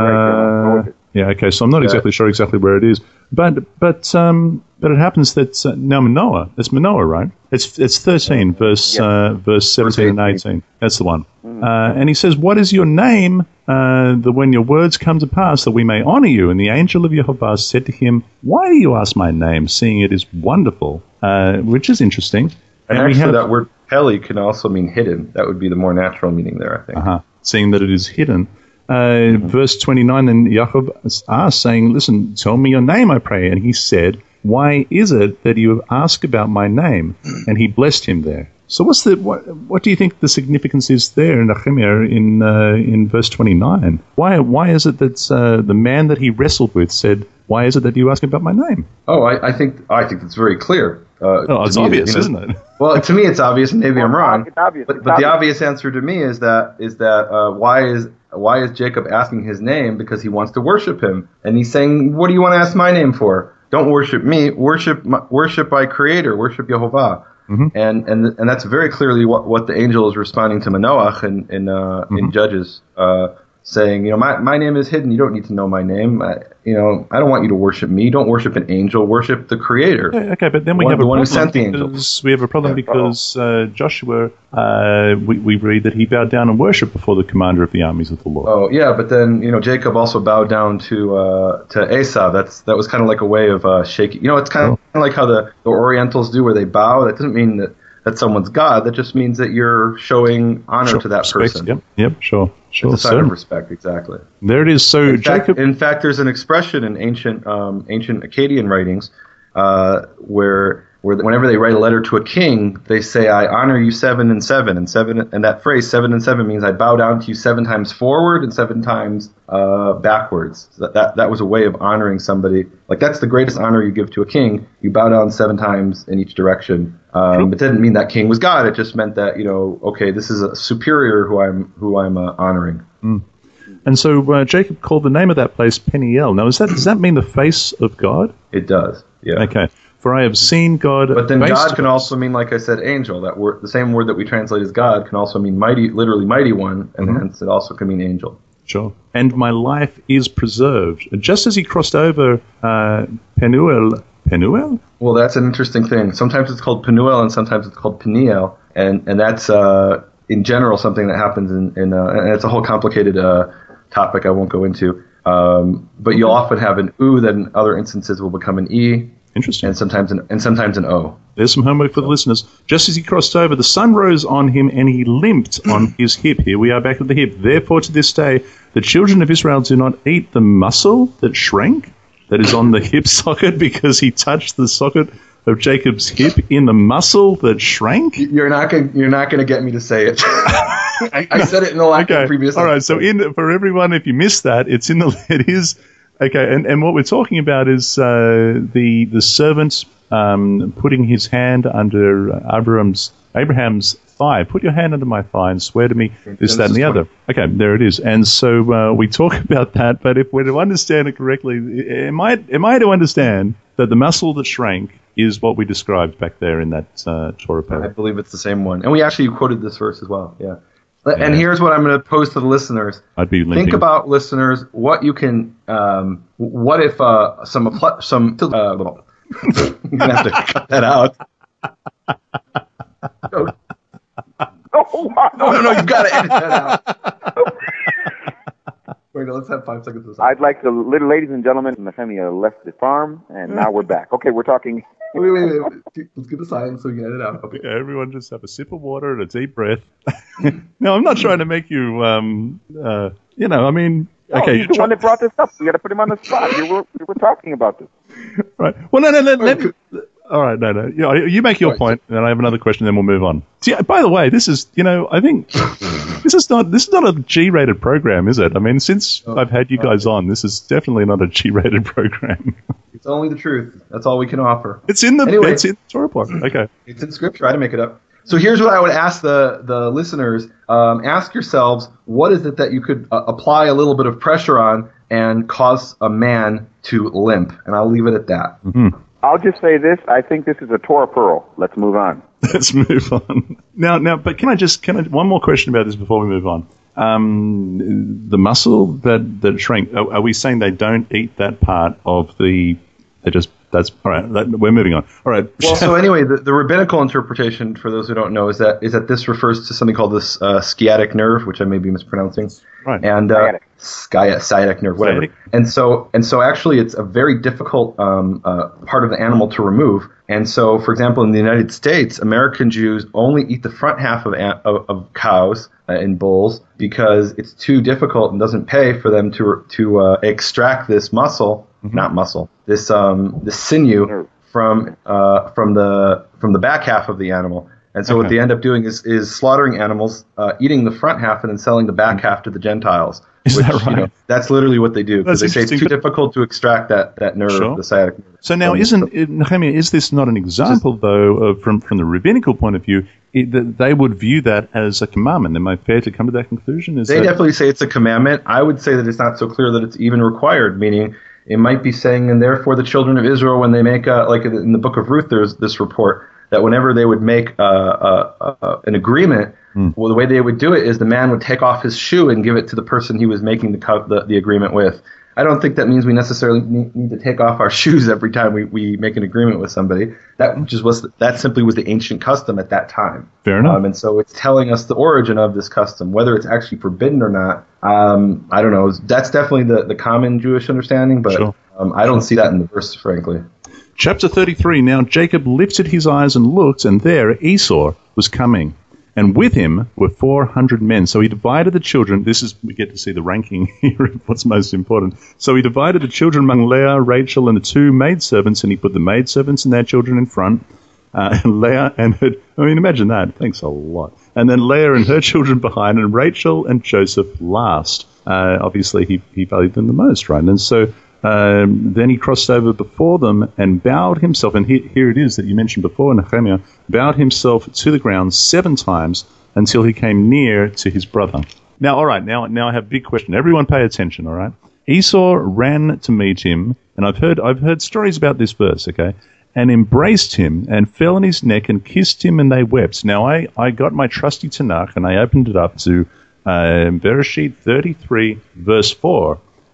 Uh, yeah. Okay. So I'm not yeah. exactly sure exactly where it is, but but um but it happens that uh, now Manoah. It's Manoah, right? It's it's thirteen verse yeah. uh, verse seventeen verse and eighteen. That's the one. Mm. Uh, and he says, "What is your name? Uh, that when your words come to pass, that we may honor you." And the angel of Yehovah said to him, "Why do you ask my name, seeing it is wonderful?" Uh, which is interesting. And, and actually, we have, that word "heli" can also mean hidden. That would be the more natural meaning there, I think. Uh-huh. Seeing that it is hidden. Uh, mm-hmm. Verse twenty-nine, then Yaakov asked, saying, "Listen, tell me your name, I pray." And he said, "Why is it that you have asked about my name?" And he blessed him there. So what's the what? What do you think the significance is there in Nehemiah in uh, in verse twenty-nine? Why why is it that uh, the man that he wrestled with said, "Why is it that you ask about my name?" Oh, I, I think I think it's very clear. Uh, oh, it's me, obvious, you know, isn't it? Well, to me, it's obvious, and maybe Well, I'm wrong. It's obvious. But, it's but obvious. the obvious answer to me is that is that uh, why is why is Jacob asking his name? Because he wants to worship him, and he's saying, "What do you want to ask my name for? Don't worship me. Worship my, worship my Creator. Worship Yehovah." Mm-hmm. And and and that's very clearly what, what the angel is responding to Manoah in in, uh, mm-hmm. in Judges, uh, saying, you know, my my name is hidden. You don't need to know my name. I, you know, I don't want you to worship me. Don't worship an angel. Worship the Creator. Yeah, okay, but then we one, have a the one problem who sent the because angels. we have a problem Yeah. because uh, Joshua. Uh, we, we read that he bowed down and worshipped before the commander of the armies of the Lord. Oh yeah, but then you know Jacob also bowed down to uh, to Esau. That's that was kind of like a way of uh, shaking. You know, it's kind of Oh. like how the, the Orientals do, where they bow. That doesn't mean that. That's someone's God. That just means that you're showing honor Sure, to that respect, person. Yep, yep, sure, sure. It's a sign So, of respect, exactly. there it is. So In fact, Jacob, in fact, there's an expression in ancient um, ancient Akkadian writings uh, where where whenever they write a letter to a king, they say, "I honor you seven and seven," and seven, and that phrase "seven and seven" means I bow down to you seven times forward and seven times uh, backwards. So that, that that was a way of honoring somebody. Like that's the greatest honor you give to a king. You bow down seven times in each direction. Um, it didn't mean that king was God. It just meant that, you know, okay, this is a superior who I'm who I'm uh, honoring. mm. and so uh, Jacob called the name of that place Peniel. Now, is that does that mean the face of God? It does, yeah. Okay. For I have seen God. But then face God to can face. also mean, like I said, angel. That word, the same word that we translate as God, can also mean mighty, literally mighty one, and Mm-hmm. hence it also can mean angel. Sure. And my life is preserved. Just as he crossed over uh, Penuel. Penuel? Well, that's an interesting thing. Sometimes it's called Penuel, and sometimes it's called Peniel. and and that's uh, in general something that happens in, in uh, and it's a whole complicated uh, topic I won't go into. Um, but you'll often have an U that in other instances will become an E. Interesting. And sometimes an and sometimes an O. There's some homework for the listeners. Just as he crossed over, the sun rose on him and he limped on his hip. Here we are back at the hip. Therefore, to this day, the children of Israel do not eat the muscle that shrank, that is on the hip socket, because he touched the socket of Jacob's hip in the muscle that shrank. You're not going. You're not going to get me to say it. I, I said it in the last okay. previous. All right. So, in for everyone, if you missed that, it's in the. It is okay. And, and what we're talking about is uh, the the servant um, putting his hand under Abraham's Abraham's thigh. Put your hand under my thigh and swear to me this, that, and the other. Okay, there it is. And so uh, we talk about that. But if we're to understand it correctly, am I am I to understand that the muscle that shrank is what we described back there in that uh, Torah paragraph? I believe it's the same one. And we actually quoted this verse as well. Yeah. Yeah. And here's what I'm going to pose to the listeners. I'd be limping. Think about, listeners, what you can. Um, what if uh, some some? Uh, well, you're gonna have to cut that out. No, no, no, no! You've got to edit that out. Wait, let's have five seconds of silence. I'd like to, little ladies and gentlemen, Nehemiah left the farm, and now we're back. Okay, we're talking. Wait, wait, wait, wait. Let's get the silence so we can edit it out. Okay. Yeah, everyone just have a sip of water and a deep breath. No, I'm not trying to make you, um, uh, you know, I mean, No, okay. you're the one that brought this up. We got to put him on the spot. You were, we were talking about this. Right. Well, no, no, no. Let me, all right, no, no. You, you make your right, point, and I have another question, then we'll move on. See, by the way, this is, you know, I think this is not this is not a G-rated program, is it? I mean, since oh, I've had you guys on, this is definitely not a G-rated program. It's only the truth. That's all we can offer. It's in the anyway, it's in the Torah book. Okay. It's in Scripture. I didn't make it up. So here's what I would ask the the listeners: um, ask yourselves, what is it that you could uh, apply a little bit of pressure on and cause a man to limp? And I'll leave it at that. Mm-hmm. I'll just say this. I think this is a Torah pearl. Let's move on. Let's move on. Now, now, but can I just, can I, one more question about this before we move on? Um, the muscle that, that shrank, are, are we saying they don't eat that part of the, they just, that's, all right, that, we're moving on. All right. Well, so anyway, the, the rabbinical interpretation, for those who don't know, is that is that this refers to something called this uh, sciatic nerve, which I may be mispronouncing. Right. And uh, sciatic. sciatic nerve, whatever. Sciatic. And so, and so, actually, it's a very difficult um, uh, part of the animal to remove. And so, for example, in the United States, American Jews only eat the front half of of, of cows uh, and bulls because it's too difficult and doesn't pay for them to to uh, extract this muscle, mm-hmm. not muscle, this um this sinew from uh from the from the back half of the animal. And so, okay. what they end up doing is is slaughtering animals, uh, eating the front half, and then selling the back half to the Gentiles. Is which, that right? You know, that's literally what they do, because they say it's too but... difficult to extract that, that nerve, sure. the sciatic nerve. So now, isn't it, Nehemiah, is this not an example, Just, though, of, from from the rabbinical point of view, it, that they would view that as a commandment? Am I fair to come to that conclusion? Is they that... definitely say it's a commandment. I would say that it's not so clear that it's even required, meaning it might be saying, and therefore the children of Israel, when they make, a, like in the book of Ruth, there's this report that whenever they would make uh, uh, uh, an agreement, mm. well, the way they would do it is the man would take off his shoe and give it to the person he was making the co- the, the agreement with. I don't think that means we necessarily need, need to take off our shoes every time we, we make an agreement with somebody. That just was that simply was the ancient custom at that time. Fair enough. Um, and so it's telling us the origin of this custom, whether it's actually forbidden or not. Um, I don't know. That's definitely the, the common Jewish understanding, but sure. um, I don't see that in the verse, frankly. Chapter thirty-three, now Jacob lifted his eyes and looked, and there Esau was coming, and with him were four hundred men. So he divided the children. This is, we get to see the ranking here of what's most important. So he divided the children among Leah, Rachel, and the two maidservants, and he put the maidservants and their children in front, uh, and Leah and her, I mean, imagine that. Thanks a lot. And then Leah and her children behind, and Rachel and Joseph last. Uh, obviously, he, he valued them the most, right? And so Um, then he crossed over before them and bowed himself, and he, here it is that you mentioned before, Nehemiah, bowed himself to the ground seven times until he came near to his brother. Now, all right, now, now I have a big question. Everyone pay attention, all right? Esau ran to meet him, and I've heard I've heard stories about this verse, okay, and embraced him and fell on his neck and kissed him, and they wept. Now, I, I got my trusty Tanakh, and I opened it up to uh, Bereshit thirty-three, verse four.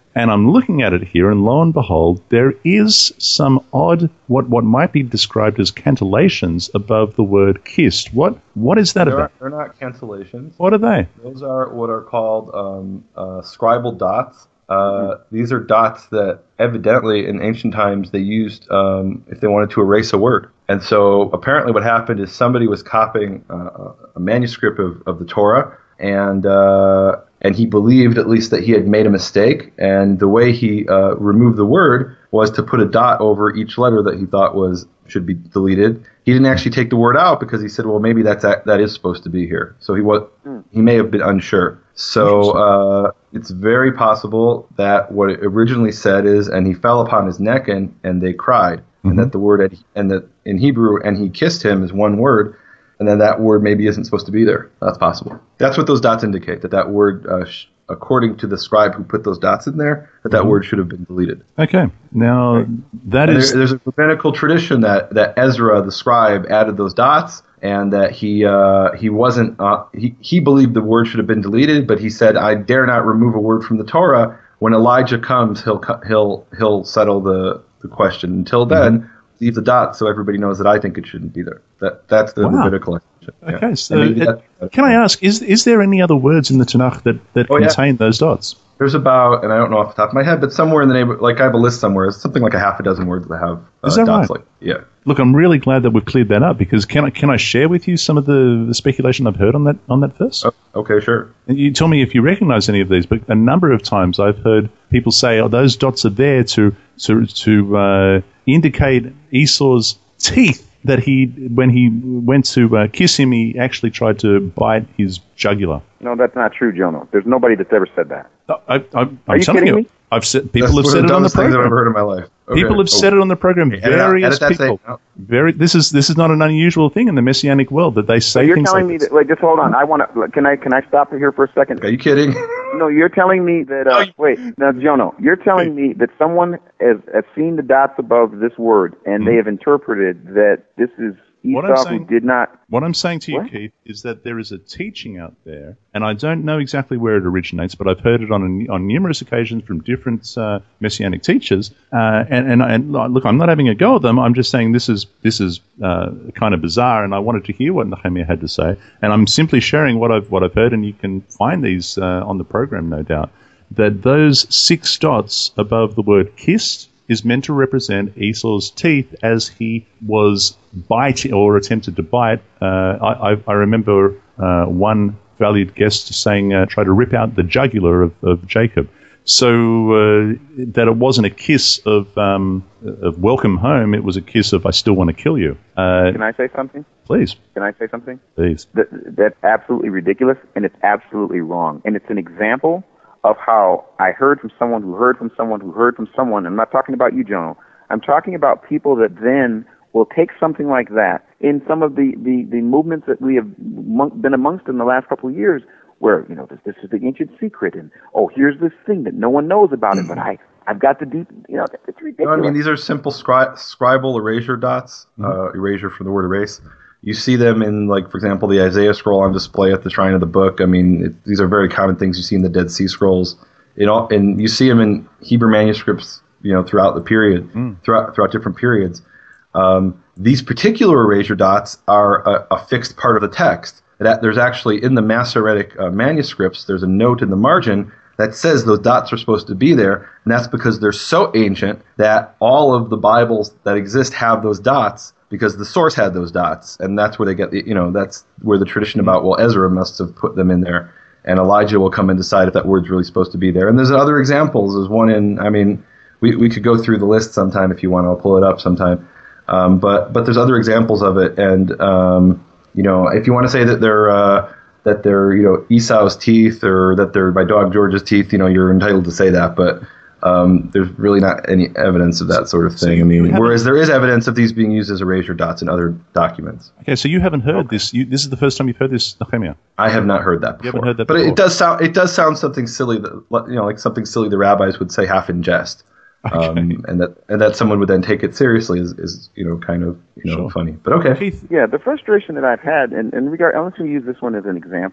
And I'm looking at it here, and lo and behold, there is some odd, what, what might be described as cancellations above the word kissed. What What is that they're, about? They're not cancellations. What are they? Those are what are called um, uh, scribal dots. Uh, these are dots that evidently in ancient times they used um, if they wanted to erase a word. And so apparently what happened is somebody was copying uh, a manuscript of, of the Torah, and uh, and he believed at least that he had made a mistake. And the way he uh, removed the word was to put a dot over each letter that he thought was should be deleted. He didn't actually take the word out because he said, well, maybe that's that is supposed to be here. So he was he may have been unsure. So uh, it's very possible that what it originally said is, and he fell upon his neck and, and they cried, mm-hmm. and that the word and that in Hebrew and he kissed him is one word, and then that word maybe isn't supposed to be there. That's possible. That's what those dots indicate. That that word, uh, sh- according to the scribe who put those dots in there, that that mm-hmm. word should have been deleted. Okay. Now right. that and is there, there's a rabbinical tradition that that Ezra the scribe added those dots. And that he uh, he wasn't uh, he he believed the word should have been deleted, but he said, "I dare not remove a word from the Torah. When Elijah comes, he'll he'll he'll settle the, the question. Until then, mm-hmm. leave the dot so everybody knows that I think it shouldn't be there." That that's the wow. rabbinical explanation. Okay, yeah. so it, that, can I ask, is is there any other words in the Tanakh that that oh, contain yeah. those dots? There's about, and I don't know off the top of my head, but somewhere in the neighborhood, like I have a list somewhere, it's something like a half a dozen words that have uh, is that dots. Right? Like yeah. Look, I'm really glad that we've cleared that up, because can I can I share with you some of the, the speculation I've heard on that on that verse? Oh, okay, sure. And you tell me if you recognize any of these. But a number of times I've heard people say, "Oh, those dots are there to to to uh, indicate Esau's teeth." That he, when he went to uh, kiss him, he actually tried to bite his jugular. No, that's not true, Jono. There's nobody that's ever said that. I, I, I'm Are you telling kidding you, me? I've said people That's have said it on the things I've program. ever heard in my life. Okay. People have oh. said it on the program. Hey, edit out- Various edit that people. thing out. Very. This is this is not an unusual thing in the Messianic world that they say So you're things telling like me this. that? Wait, just hold on. I want to. Can I can I stop here for a second? Are you kidding? No, you're telling me that. Uh, wait, now, Jono, you're telling me that someone has, has seen the dots above this word, and Mm. they have interpreted that this is What I'm Esau saying- who did not. What I'm saying to you, What? Keith, is that there is a teaching out there, and I don't know exactly where it originates, but I've heard it on on numerous occasions from different uh, Messianic teachers. Uh, and, and and look, I'm not having a go at them. I'm just saying this is this is uh, kind of bizarre, and I wanted to hear what Nehemiah had to say. And I'm simply sharing what I've what I've heard, and you can find these uh, on the program, no doubt. That those six dots above the word kissed is meant to represent Esau's teeth as he was biting or attempted to bite. Uh, I, I, I remember uh, one valued guest saying, uh, try to rip out the jugular of, of Jacob. So uh, that it wasn't a kiss of, um, of welcome home, it was a kiss of I still want to kill you. Uh, Can I say something? Please. Can I say something? Please. That, that's absolutely ridiculous, and it's absolutely wrong. And it's an example of how I heard from someone who heard from someone who heard from someone. I'm not talking about you, Jono. I'm talking about people that then will take something like that in some of the, the, the movements that we have mon- been amongst in the last couple of years where, you know, this, this is the ancient secret, and, oh, here's this thing that no one knows about it, but I, I've got the deep, you know, it's ridiculous. No, I mean, these are simple scri- scribal erasure dots, Mm-hmm. uh, erasure from the word erase. You see them in, like, for example, the Isaiah scroll on display at the Shrine of the Book. I mean, it, these are very common things you see in the Dead Sea Scrolls. It all, and you see them in Hebrew manuscripts, you know, throughout the period, Mm. throughout throughout different periods. Um, these particular erasure dots are a, a fixed part of the text. That there's actually in the Masoretic uh, manuscripts, there's a note in the margin that says those dots are supposed to be there, and that's because they're so ancient that all of the Bibles that exist have those dots, because the source had those dots, and that's where they get the, you know, that's where the tradition about, well, Ezra must have put them in there, and Elijah will come and decide if that word's really supposed to be there. And there's other examples. There's one in, I mean, we we could go through the list sometime if you want. I'll pull it up sometime. Um, but but there's other examples of it, and um, you know, if you want to say that they're uh, that they're you know Esau's teeth or that they're my dog George's teeth, you know, you're entitled to say that, but. Um, there's really not any evidence of that sort of So thing. you I mean, haven't- whereas there is evidence of these being used as erasure dots in other documents. Okay, so you haven't heard this. You, this is the first time you've heard this, Nehemiah. I have not heard that before. You haven't heard that but before. it does sound it does sound something silly that, you know, like something silly the rabbis would say half in jest. Okay. Um, and that and that someone would then take it seriously is, is you know kind of you know Sure. funny. But okay. Keith, Yeah, the frustration that I've had, and in regard, I'm going to use this one as an example.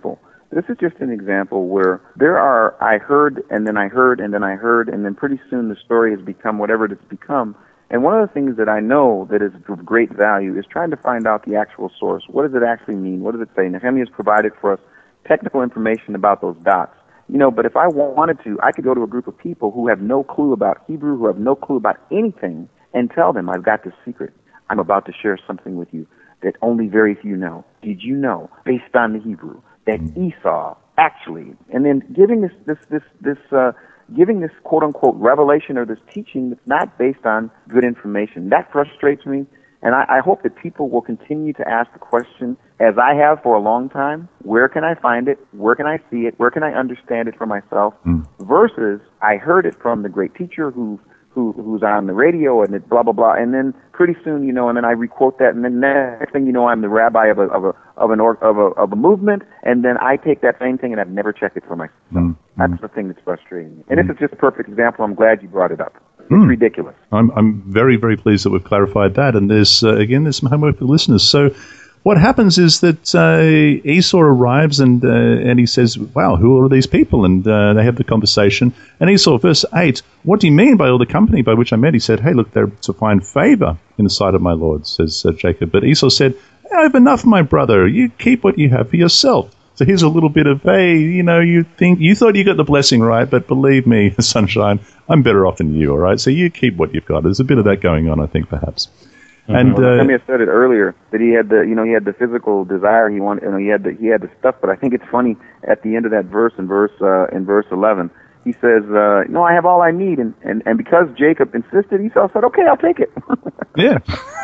This is just an example where there are, I heard, and then I heard, and then I heard, and then pretty soon the story has become whatever it's become. And one of the things that I know that is of great value is trying to find out the actual source. What does it actually mean? What does it say? Nehemiah has provided for us technical information about those dots. You know, but if I wanted to, I could go to a group of people who have no clue about Hebrew, who have no clue about anything, and tell them, I've got this secret. I'm about to share something with you that only very few know. Did you know, based on the Hebrew, that Esau actually, and then giving this, this, this, this, uh, giving this quote unquote revelation or this teaching that's not based on good information. That frustrates me, and I, I hope that people will continue to ask the question, as I have for a long time, where can I find it? Where can I see it? Where can I understand it for myself? Mm. Versus, I heard it from the great teacher who Who, who's on the radio and it blah blah blah, and then pretty soon, you know, and then I requote that, and then next thing you know, I'm the rabbi of a of a of an or, of a of a movement, and then I take that same thing and I've never checked it for myself. Mm-hmm. That's the thing that's frustrating me. And mm-hmm. this is just a perfect example. I'm glad you brought it up. It's mm. ridiculous. I'm I'm very very pleased that we've clarified that, and there's uh, again there's some homework for the listeners. So. What happens is that uh, Esau arrives and uh, and he says, wow, who are these people? And uh, they have the conversation. And Esau, verse eight, what do you mean by all the company by which I met? He said, hey, look, they're to find favor in the sight of my Lord, says uh, Jacob. But Esau said, I have enough, my brother. You keep what you have for yourself. So here's a little bit of, hey, you know, you think you thought you got the blessing right, but believe me, sunshine, I'm better off than you, all right? So you keep what you've got. There's a bit of that going on, I think, perhaps. And well, uh, Nehemiah said it earlier that he had the, you know, he had the physical desire. He wanted, you know, he had the, he had the stuff. But I think it's funny at the end of that verse, in verse, uh, in verse eleven, he says, uh, "No, I have all I need." And and and because Jacob insisted, Esau said, "Okay, I'll take it." Yeah.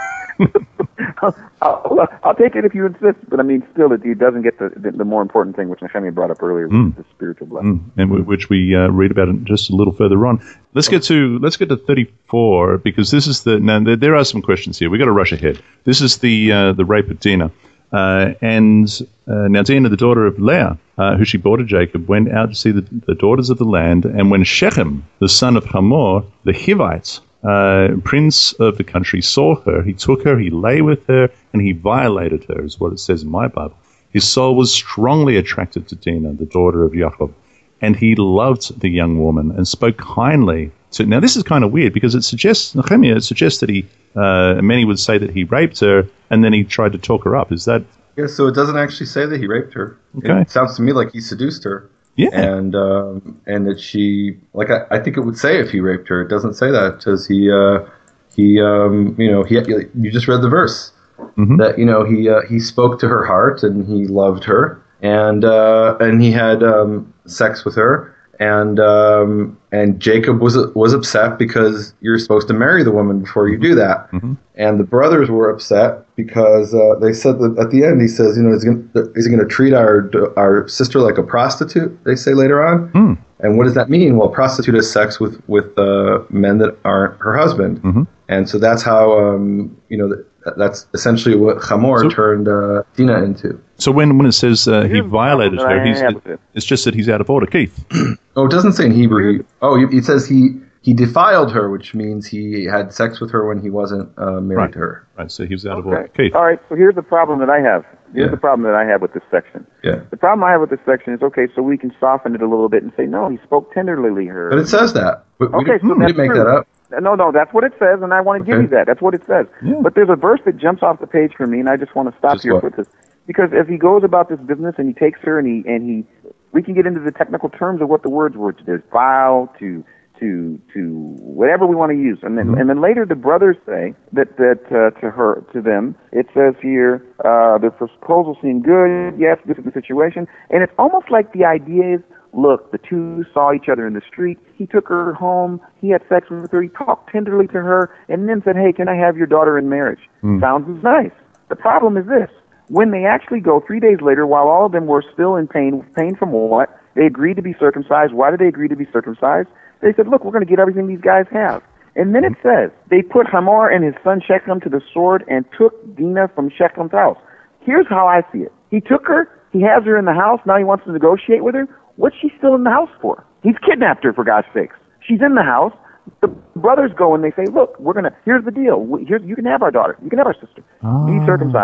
I'll, I'll, I'll take it if you insist, but I mean, still, it, it doesn't get the, the the more important thing, which Nehemiah brought up earlier, which mm. is the spiritual blessing, mm. and w- which we uh, read about it just a little further on. Let's get to let's get to thirty-four, because this is the now there, there are some questions here. We got to rush ahead. This is the uh, the rape of Dinah, uh, and uh, now Dinah, the daughter of Leah, uh, who she bore to Jacob, went out to see the, the daughters of the land, and when Shechem, the son of Hamor, the Hivite, Uh, prince of the country, saw her, he took her, he lay with her, and he violated her, is what it says in my Bible. His soul was strongly attracted to Dinah, the daughter of Jacob, and he loved the young woman and spoke kindly to. Now, this is kind of weird because it suggests, Nehemiah, it suggests that he, uh, many would say that he raped her and then he tried to talk her up. Is that? Yeah, so it doesn't actually say that he raped her. Okay. It sounds to me like he seduced her. Yeah. And um, and that she, like, I, I think it would say if he raped her. It doesn't say that because he, uh, he um, you know, he you just read the verse. Mm-hmm. That, you know, he uh, he spoke to her heart and he loved her and uh, and he had um, sex with her. And um, and Jacob was was upset because you're supposed to marry the woman before you do that. Mm-hmm. And the brothers were upset because uh, they said that at the end he says, you know, is he going to treat our our sister like a prostitute? They say later on. Mm. And what does that mean? Well, prostitute has sex with with uh, men that aren't her husband. Mm-hmm. And so that's how um, you know that, that's essentially what Hamor so, turned uh, Dinah into. So when, when it says uh, he violated her, he's, it, it's just that he's out of order. Keith. Oh, it doesn't say in Hebrew. He, oh, it says he, he defiled her, which means he had sex with her when he wasn't uh, married right. to her. Right, so he was out okay. of order. Keith. All right, so here's the problem that I have. Here's yeah. the problem that I have with this section. Yeah. The problem I have with this section is, okay, so we can soften it a little bit and say, no, he spoke tenderly to her. But it says that. We, okay, we didn't, so we didn't make true. that up. No, no, that's what it says, and I want to okay. give you that. That's what it says. Yeah. But there's a verse that jumps off the page for me, and I just want to stop just here what? with this. Because as he goes about this business and he takes her and he, and he, we can get into the technical terms of what the words were. There's vile to, to, to whatever we want to use. And then, mm-hmm. and then later the brothers say that, that, uh, to her, to them, it says here, uh, the proposal seemed good. Yes, this is the situation. And it's almost like the idea is, look, the two saw each other in the street. He took her home. He had sex with her. He talked tenderly to her and then said, hey, can I have your daughter in marriage? Mm. Sounds nice. The problem is this. When they actually go three days later, while all of them were still in pain, pain from what? They agreed to be circumcised. Why did they agree to be circumcised? They said, look, we're going to get everything these guys have. And then it says, they put Hamor and his son Shechem to the sword and took Dinah from Shechem's house. Here's how I see it. He took her. He has her in the house. Now he wants to negotiate with her. What's she still in the house for? He's kidnapped her, for God's sakes. She's in the house. The brothers go and they say, look, we're going to, here's the deal. Here's, you can have our daughter. You can have our sister. Oh. Be circumcised.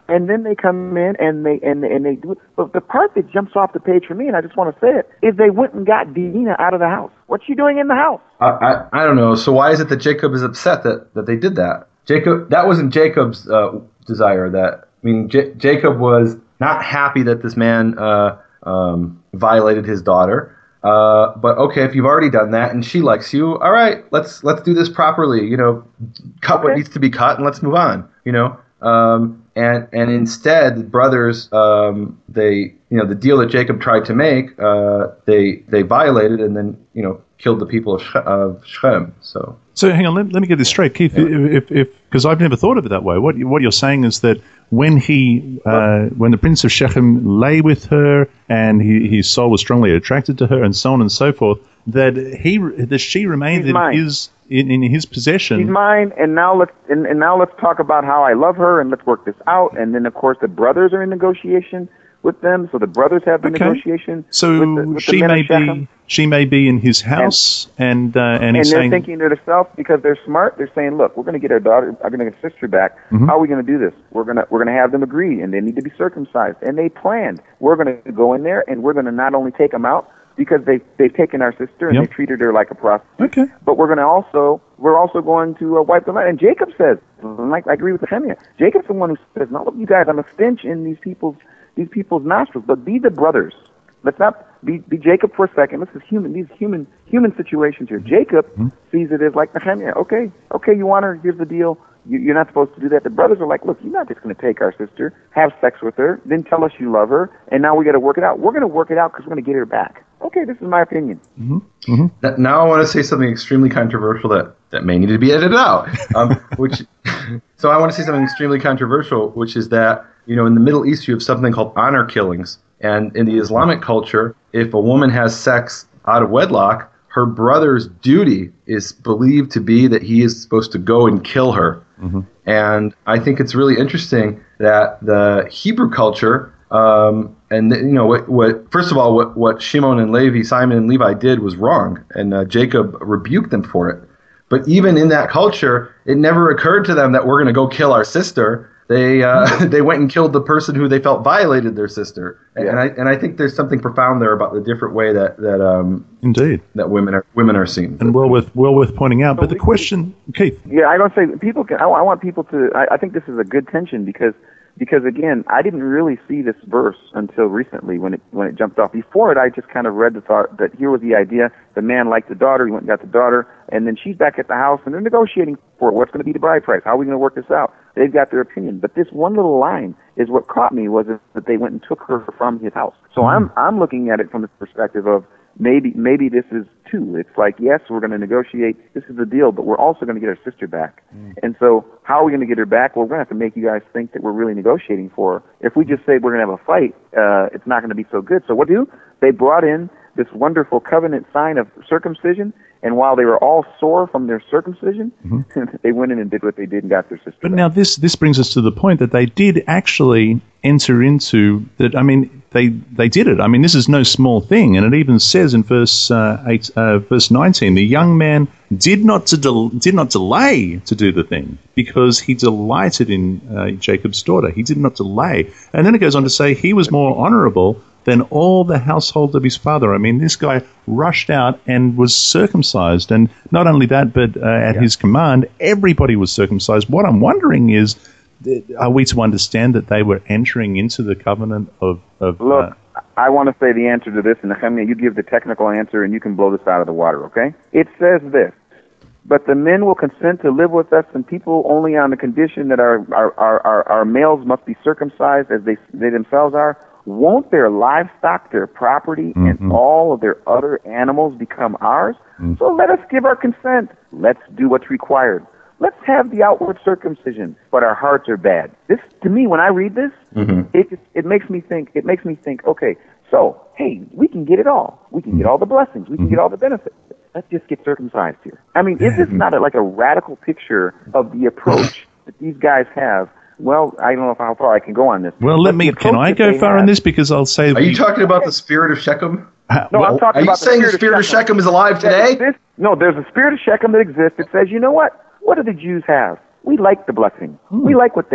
and then they come in and they and and they do it. But the part that jumps off the page for me, and I just want to say it, is they went and got Dinah out of the house. What's she doing in the house? I, I I don't know. So why is it that Jacob is upset that, that they did that? Jacob, that wasn't Jacob's uh, desire. That I mean, J- Jacob was not happy that this man uh, um, violated his daughter. Uh, but okay, if you've already done that and she likes you, all right, let's let's do this properly. You know, cut okay. what needs to be cut and let's move on. You know, um, and and instead, the brothers, um, they you know the deal that Jacob tried to make, uh, they they violated and then you know killed the people of, Sh- of Shechem. So. So hang on, let, let me get this straight, Keith. Yeah. If if because I've never thought of it that way. What what you're saying is that when he uh, when the prince of Shechem lay with her and he, his soul was strongly attracted to her and so on and so forth, that he that she remained in his in, in his possession. She's mine, and now let's and, and now let's talk about how I love her and let's work this out. And then of course the brothers are in negotiation with them, so the brothers have the okay. negotiation. So with the, with she the may be she may be in his house, and and, uh, and, and he's they're saying, thinking to themselves because they're smart. They're saying, "Look, we're going to get our daughter, we're going to get sister back. Mm-hmm. How are we going to do this? We're going to we're going to have them agree, and they need to be circumcised." And they planned. We're going to go in there, and we're going to not only take them out because they they've taken our sister and yep. they treated her like a prostitute. Okay. But we're going to also we're also going to uh, wipe them out. And Jacob says, like I agree with Nehemiah, Jacob's the one who says, "No, look, you guys, I'm a stench in these people's." These people's nostrils, but be the brothers. Let's not be, be Jacob for a second. This is human. These human human situations here. Jacob mm-hmm. sees it as like Nehemiah. Okay, okay, you want her? Here's the deal. You, you're not supposed to do that. The brothers are like, look, you're not just going to take our sister, have sex with her, then tell us you love her, and now we got to work it out. We're going to work it out because we're going to get her back. Okay, this is my opinion. Mm-hmm. Mm-hmm. Now I want to say something extremely controversial that, that may need to be edited out. Um, which, so I want to say something extremely controversial, which is that, you know, in the Middle East, you have something called honor killings. And in the Islamic culture, if a woman has sex out of wedlock, her brother's duty is believed to be that he is supposed to go and kill her. Mm-hmm. And I think it's really interesting that the Hebrew culture, um, and you know, what, what first of all, what, what Shimon and Levi, Simon and Levi did was wrong, and uh, Jacob rebuked them for it. But even in that culture, it never occurred to them that we're going to go kill our sister. They uh, they went and killed the person who they felt violated their sister, and, yeah. and I and I think there's something profound there about the different way that that um indeed that women are women are seen, and well worth well worth pointing out. But the question, Keith, yeah, I don't say people can. I, I want people to. I, I think this is a good tension because because again, I didn't really see this verse until recently when it when it jumped off. Before it, I just kind of read the thought that here was the idea: the man liked the daughter, he went and got the daughter, and then she's back at the house, and they're negotiating for what's going to be the bride price. How are we going to work this out? They've got their opinion, but this one little line is what caught me was that they went and took her from his house. So mm-hmm. I'm I'm looking at it from the perspective of maybe maybe this is two. It's like, yes, we're going to negotiate. This is the deal, but we're also going to get our sister back. Mm-hmm. And so how are we going to get her back? Well, we're going to have to make you guys think that we're really negotiating for her. If we just say we're going to have a fight, uh, it's not going to be so good. So what do? They brought in this wonderful covenant sign of circumcision, and while they were all sore from their circumcision, mm-hmm. they went in and did what they did and got their sister But back. now this this brings us to the point that they did actually enter into that. I mean, they they did it. I mean, this is no small thing, and it even says in verse uh, eight, uh, verse nineteen, the young man did not to del- did not delay to do the thing because he delighted in uh, Jacob's daughter. He did not delay, and then it goes on to say he was more honorable than all the household of his father. I mean, this guy rushed out and was circumcised. And not only that, but uh, at yeah. his command, everybody was circumcised. What I'm wondering is, are we to understand that they were entering into the covenant of... of Look, uh, I want to say the answer to this, and Nehemiah, you give the technical answer, and you can blow this out of the water, okay? It says this: but the men will consent to live with us and people only on the condition that our, our, our, our, our males must be circumcised as they, they themselves are. Won't their livestock, their property, mm-hmm. and all of their other animals become ours? Mm-hmm. So let us give our consent. Let's do what's required. Let's have the outward circumcision, but our hearts are bad. This, to me, when I read this, mm-hmm. it it makes me think. It makes me think. Okay, so hey, we can get it all. We can mm-hmm. get all the blessings. We can mm-hmm. get all the benefits. Let's just get circumcised here. I mean, is this not a, like a radical picture of the approach that these guys have? Well, I don't know how far I can go on this. Well, let me. Can I go far on this? Because I'll say. Are you talking about the spirit of Shechem? Uh, no, well, I'm talking are about you saying the spirit of Shechem, of Shechem is alive today? Exists, no, there's a spirit of Shechem that exists. It says, you know what? What do the Jews have? We like the blessing. Hmm. We like what they got.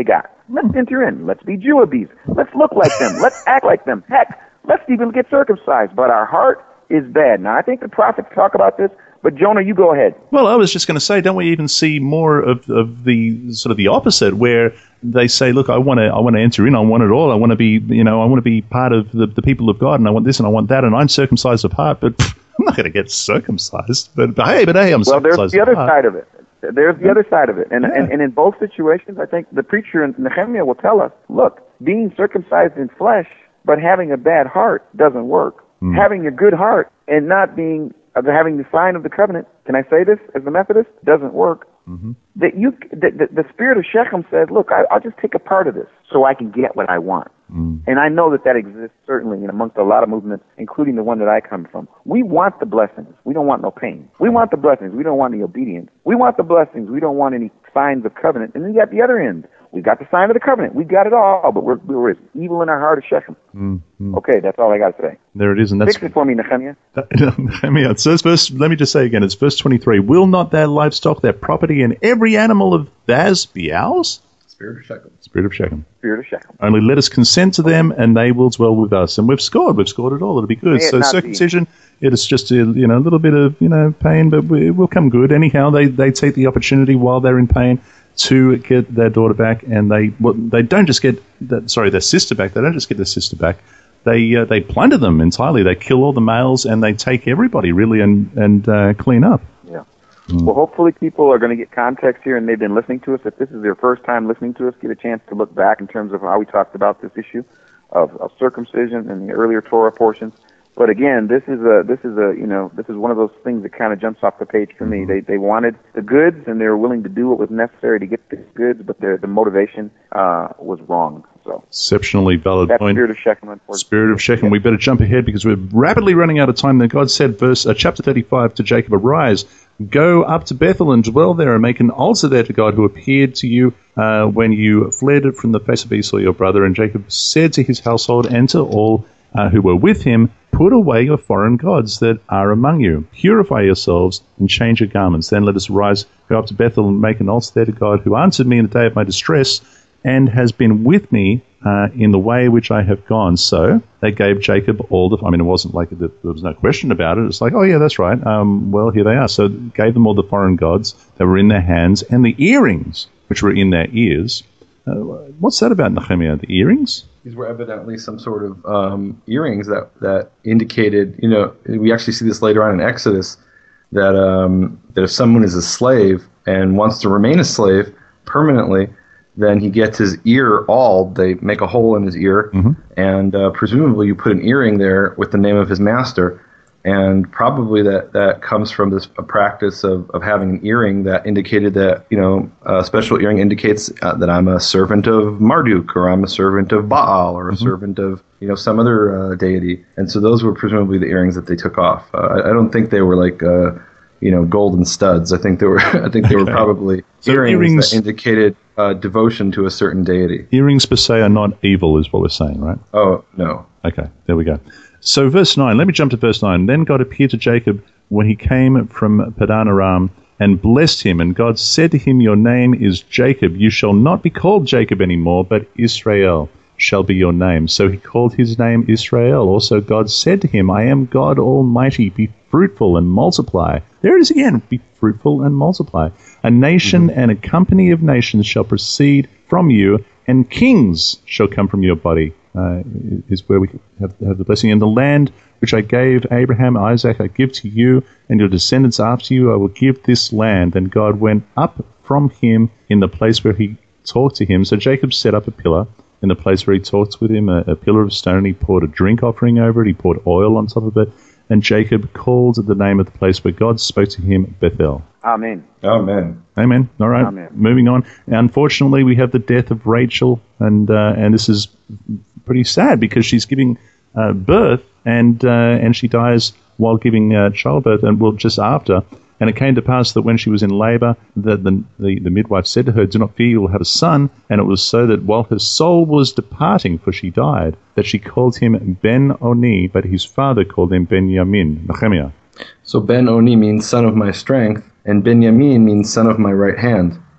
Let's enter in. Let's be Jewabees. Let's look like them. Let's act like them. Heck, let's even get circumcised. But our heart is bad. Now, I think the prophets talk about this, but Jonah, you go ahead. Well, I was just going to say, don't we even see more of, of the sort of the opposite, where they say, look, I want to I want to enter in, I want it all, I want to be, you know, I want to be part of the, the people of God, and I want this and I want that, and I'm circumcised of heart, but pff, I'm not going to get circumcised. But, but hey, but hey, I'm well, circumcised. Well, there's the other heart. side of it. There's the other side of it. And, Yeah. and and in both situations, I think the preacher in Nehemiah will tell us, look, being circumcised in flesh but having a bad heart doesn't work. Mm. Having a good heart and not being uh, having the sign of the covenant, can I say this as a Methodist, doesn't work. Mm-hmm. That you, the, the, the spirit of Shechem says, look, I, I'll just take a part of this so I can get what I want. Mm. And I know that that exists certainly in amongst a lot of movements, including the one that I come from. We want the blessings. We don't want no pain. We want the blessings. We don't want any obedience. We want the blessings. We don't want any signs of covenant. And then you got the other end. We got the sign of the covenant. We got it all, but we're, we're as evil in our heart as Shechem. Mm-hmm. Okay, that's all I got to say. There it is. And that's, fix it for me, Nehemiah. Nehemiah. So it's verse, let me just say again, it's verse twenty-three. Will not their livestock, their property, and every animal of theirs be ours? Spirit of Shechem. Spirit of Shechem. Spirit of Shechem. Only let us consent to them, and they will dwell with us. And we've scored. We've scored it all. It'll be good. So circumcision, be. It is just a, you know, a little bit of, you know, pain, but it will come good. Anyhow, they, they take the opportunity while they're in pain to get their daughter back, and they well, they don't just get that, sorry their sister back. They don't just get their sister back. They uh, they plunder them entirely. They kill all the males, and they take everybody really and and uh, clean up. Yeah. Mm. Well, hopefully people are going to get context here, and they've been listening to us. If this is their first time listening to us, get a chance to look back in terms of how we talked about this issue of, of circumcision and the earlier Torah portions. But again, this is a this is a you know this is one of those things that kind of jumps off the page for me. They they wanted the goods, and they were willing to do what was necessary to get the goods, but the the motivation uh, was wrong. So exceptionally valid that point. Spirit of Shechem, unfortunately. Spirit of Shechem. We better jump ahead because we're rapidly running out of time. Then God said, verse uh, chapter thirty-five to Jacob, arise, go up to Bethel and dwell there, and make an altar there to God who appeared to you uh, when you fled from the face of Esau your brother. And Jacob said to his household and to all Uh, who were with him, put away your foreign gods that are among you. Purify yourselves and change your garments. Then let us rise, go up to Bethel and make an altar there to God who answered me in the day of my distress and has been with me uh, in the way which I have gone. So they gave Jacob all the, I mean, it wasn't like the, there was no question about it. It's like, oh yeah, that's right. Um, well, here they are. So gave them all the foreign gods that were in their hands and the earrings which were in their ears. Uh, what's that about, Nehemiah? The earrings? These were evidently some sort of um, earrings that, that indicated, you know, we actually see this later on in Exodus, that um, that if someone is a slave and wants to remain a slave permanently, then he gets his ear auled. They make a hole in his ear, mm-hmm. and uh, presumably you put an earring there with the name of his master. And probably that, that comes from this a practice of, of having an earring that indicated that, you know, a special earring indicates uh, that I'm a servant of Marduk, or I'm a servant of Baal, or a mm-hmm. servant of, you know, some other uh, deity. And so those were presumably the earrings that they took off. Uh, I, I don't think they were like, uh, you know, golden studs. I think they were. I think they were probably so earrings, earrings that indicated uh, devotion to a certain deity. Earrings per se are not evil, is what we're saying, right? Oh no. Okay, there we go. So verse nine, let me jump to verse nine. Then God appeared to Jacob when he came from Padan Aram and blessed him. And God said to him, your name is Jacob. You shall not be called Jacob anymore, but Israel shall be your name. So he called his name Israel. Also God said to him, I am God Almighty. Be fruitful and multiply. There it is again. Be fruitful and multiply. A nation mm-hmm. and a company of nations shall proceed from you, and kings shall come from your body. Uh, is where we have, have the blessing. And the land which I gave Abraham, Isaac, I give to you, and your descendants after you, I will give this land. And God went up from him in the place where he talked to him. So Jacob set up a pillar in the place where he talked with him, a, a pillar of stone. He poured a drink offering over it. He poured oil on top of it. And Jacob called the name of the place where God spoke to him Bethel. Amen. Amen. Amen. All right. Amen. Moving on. Unfortunately, we have the death of Rachel, and uh, and this is pretty sad because she's giving uh, birth, and uh, and she dies while giving uh, childbirth, and well, just after. And it came to pass that when she was in labor, that the, the the midwife said to her, "Do not fear, you will have a son." And it was so that while her soul was departing, for she died, that she called him Ben-Oni, but his father called him Ben-Yamin. Nehemiah. So Ben-Oni means son of my strength, and Ben-Yamin means son of my right hand.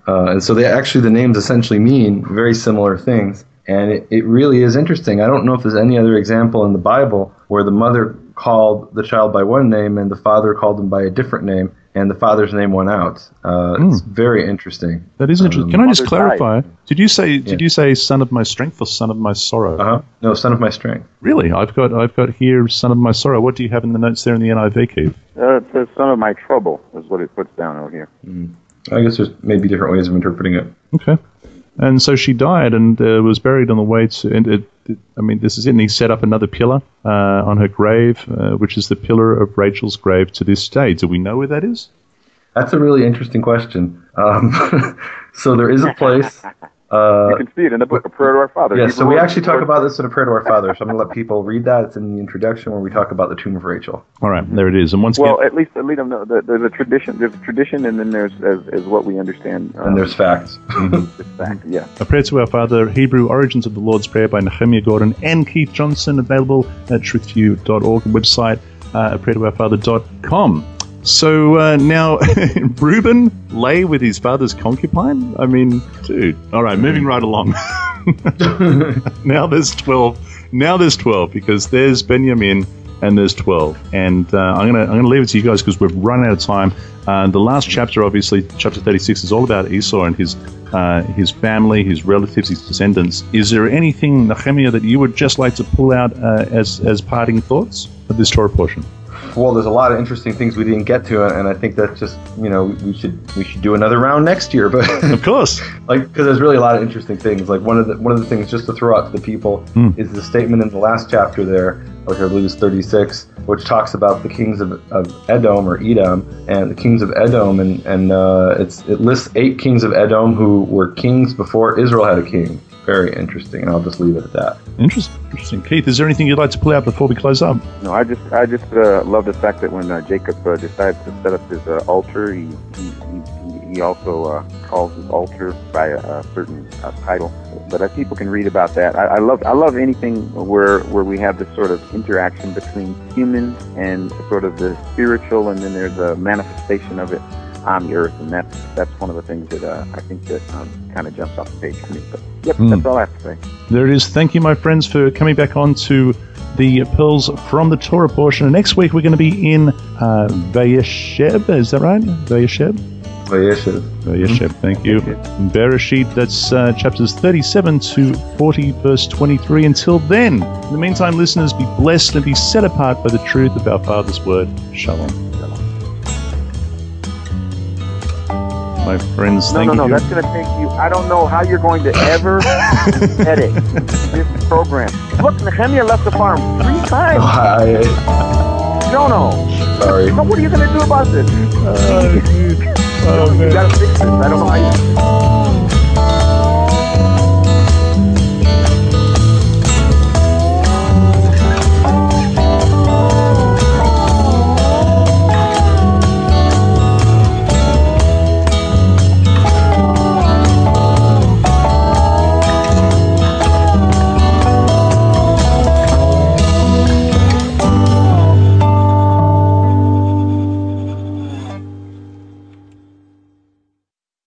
Uh, and so they actually, the names essentially mean very similar things. And it, it really is interesting. I don't know if there's any other example in the Bible where the mother called the child by one name and the father called him by a different name, and the father's name went out. Uh, mm. It's very interesting. That is interesting. Um, Can I just clarify? Died. Did you say did yeah. you say son of my strength or son of my sorrow? Uh-huh. No, son of my strength. Really? I've got I've got here son of my sorrow. What do you have in the notes there in the N I V, Keith? Uh, it says son of my trouble is what it puts down over here. Mm. I guess there's maybe different ways of interpreting it. Okay. And so she died and uh, was buried on the way to. And it, it, I mean, this is it. And he set up another pillar uh, on her grave, uh, which is the pillar of Rachel's grave to this day. Do we know where that is? That's a really interesting question. Um, so there is a place. Uh, you can see it in the book, A Prayer to Our Father. Yes, yeah, so we actually talk about this in A Prayer to Our Father. So I'm going to let people read that. It's in the introduction where we talk about the tomb of Rachel. All right, there it is. And once well, again, at least let them know that there's a tradition. There's a tradition, and then there's as, as what we understand. Um, and there's facts. There's fact, yeah. A Prayer to Our Father, Hebrew Origins of the Lord's Prayer by Nehemiah Gordon and Keith Johnson, available at truth to you dot org website, uh, a prayer to our father dot com. So uh, now, Reuben lay with his father's concubine? I mean, dude. All right, moving right along. Now there's twelve. Now there's twelve because there's Benjamin and there's twelve. And uh, I'm gonna I'm gonna leave it to you guys because we've run out of time. Uh, the last chapter, obviously, chapter thirty-six, is all about Esau and his uh, his family, his relatives, his descendants. Is there anything, Nehemiah, that you would just like to pull out uh, as as parting thoughts of this Torah portion? Well, there's a lot of interesting things we didn't get to, and I think that just, you know, we should we should do another round next year. But of course, like, because there's really a lot of interesting things. Like one of the one of the things just to throw out to the people mm. is the statement in the last chapter there, which I believe is thirty-six, which talks about the kings of, of Edom or Edom and the kings of Edom, and and uh, it's it lists eight kings of Edom who were kings before Israel had a king. Very interesting, and I'll just leave it at that. Interesting, interesting. Keith, is there anything you'd like to pull out before we close up? No, I just, I just uh, love the fact that when uh, Jacob uh, decides to set up his uh, altar, he he, he, he also uh, calls his altar by a, a certain uh, title. But uh, people can read about that. I, I love, I love anything where where we have this sort of interaction between human and sort of the spiritual, and then there's a manifestation of it on the earth, and that's that's one of the things that uh, I think that um, kind of jumps off the page for me. But yep, mm. that's all I have to say. There it is. Thank you, my friends, for coming back on to the Pearls from the Torah portion. And next week we're going to be in uh, Vayesheb. Is that right? Vayesheb. Vayesheb. Vayesheb. Mm-hmm. Thank you. And Bereshit. That's uh, chapters thirty-seven to forty, verse twenty-three. Until then, in the meantime, listeners, be blessed and be set apart by the truth of our Father's word. Shalom. My friends, no, thank no, no, you. No, no, that's going to take you. I don't know how you're going to ever edit this program. Look, Nehemiah left the farm three times. Oh, I, no, no. Sorry. So what are you going to do about this? Uh, oh, you got to fix this. I don't know how you...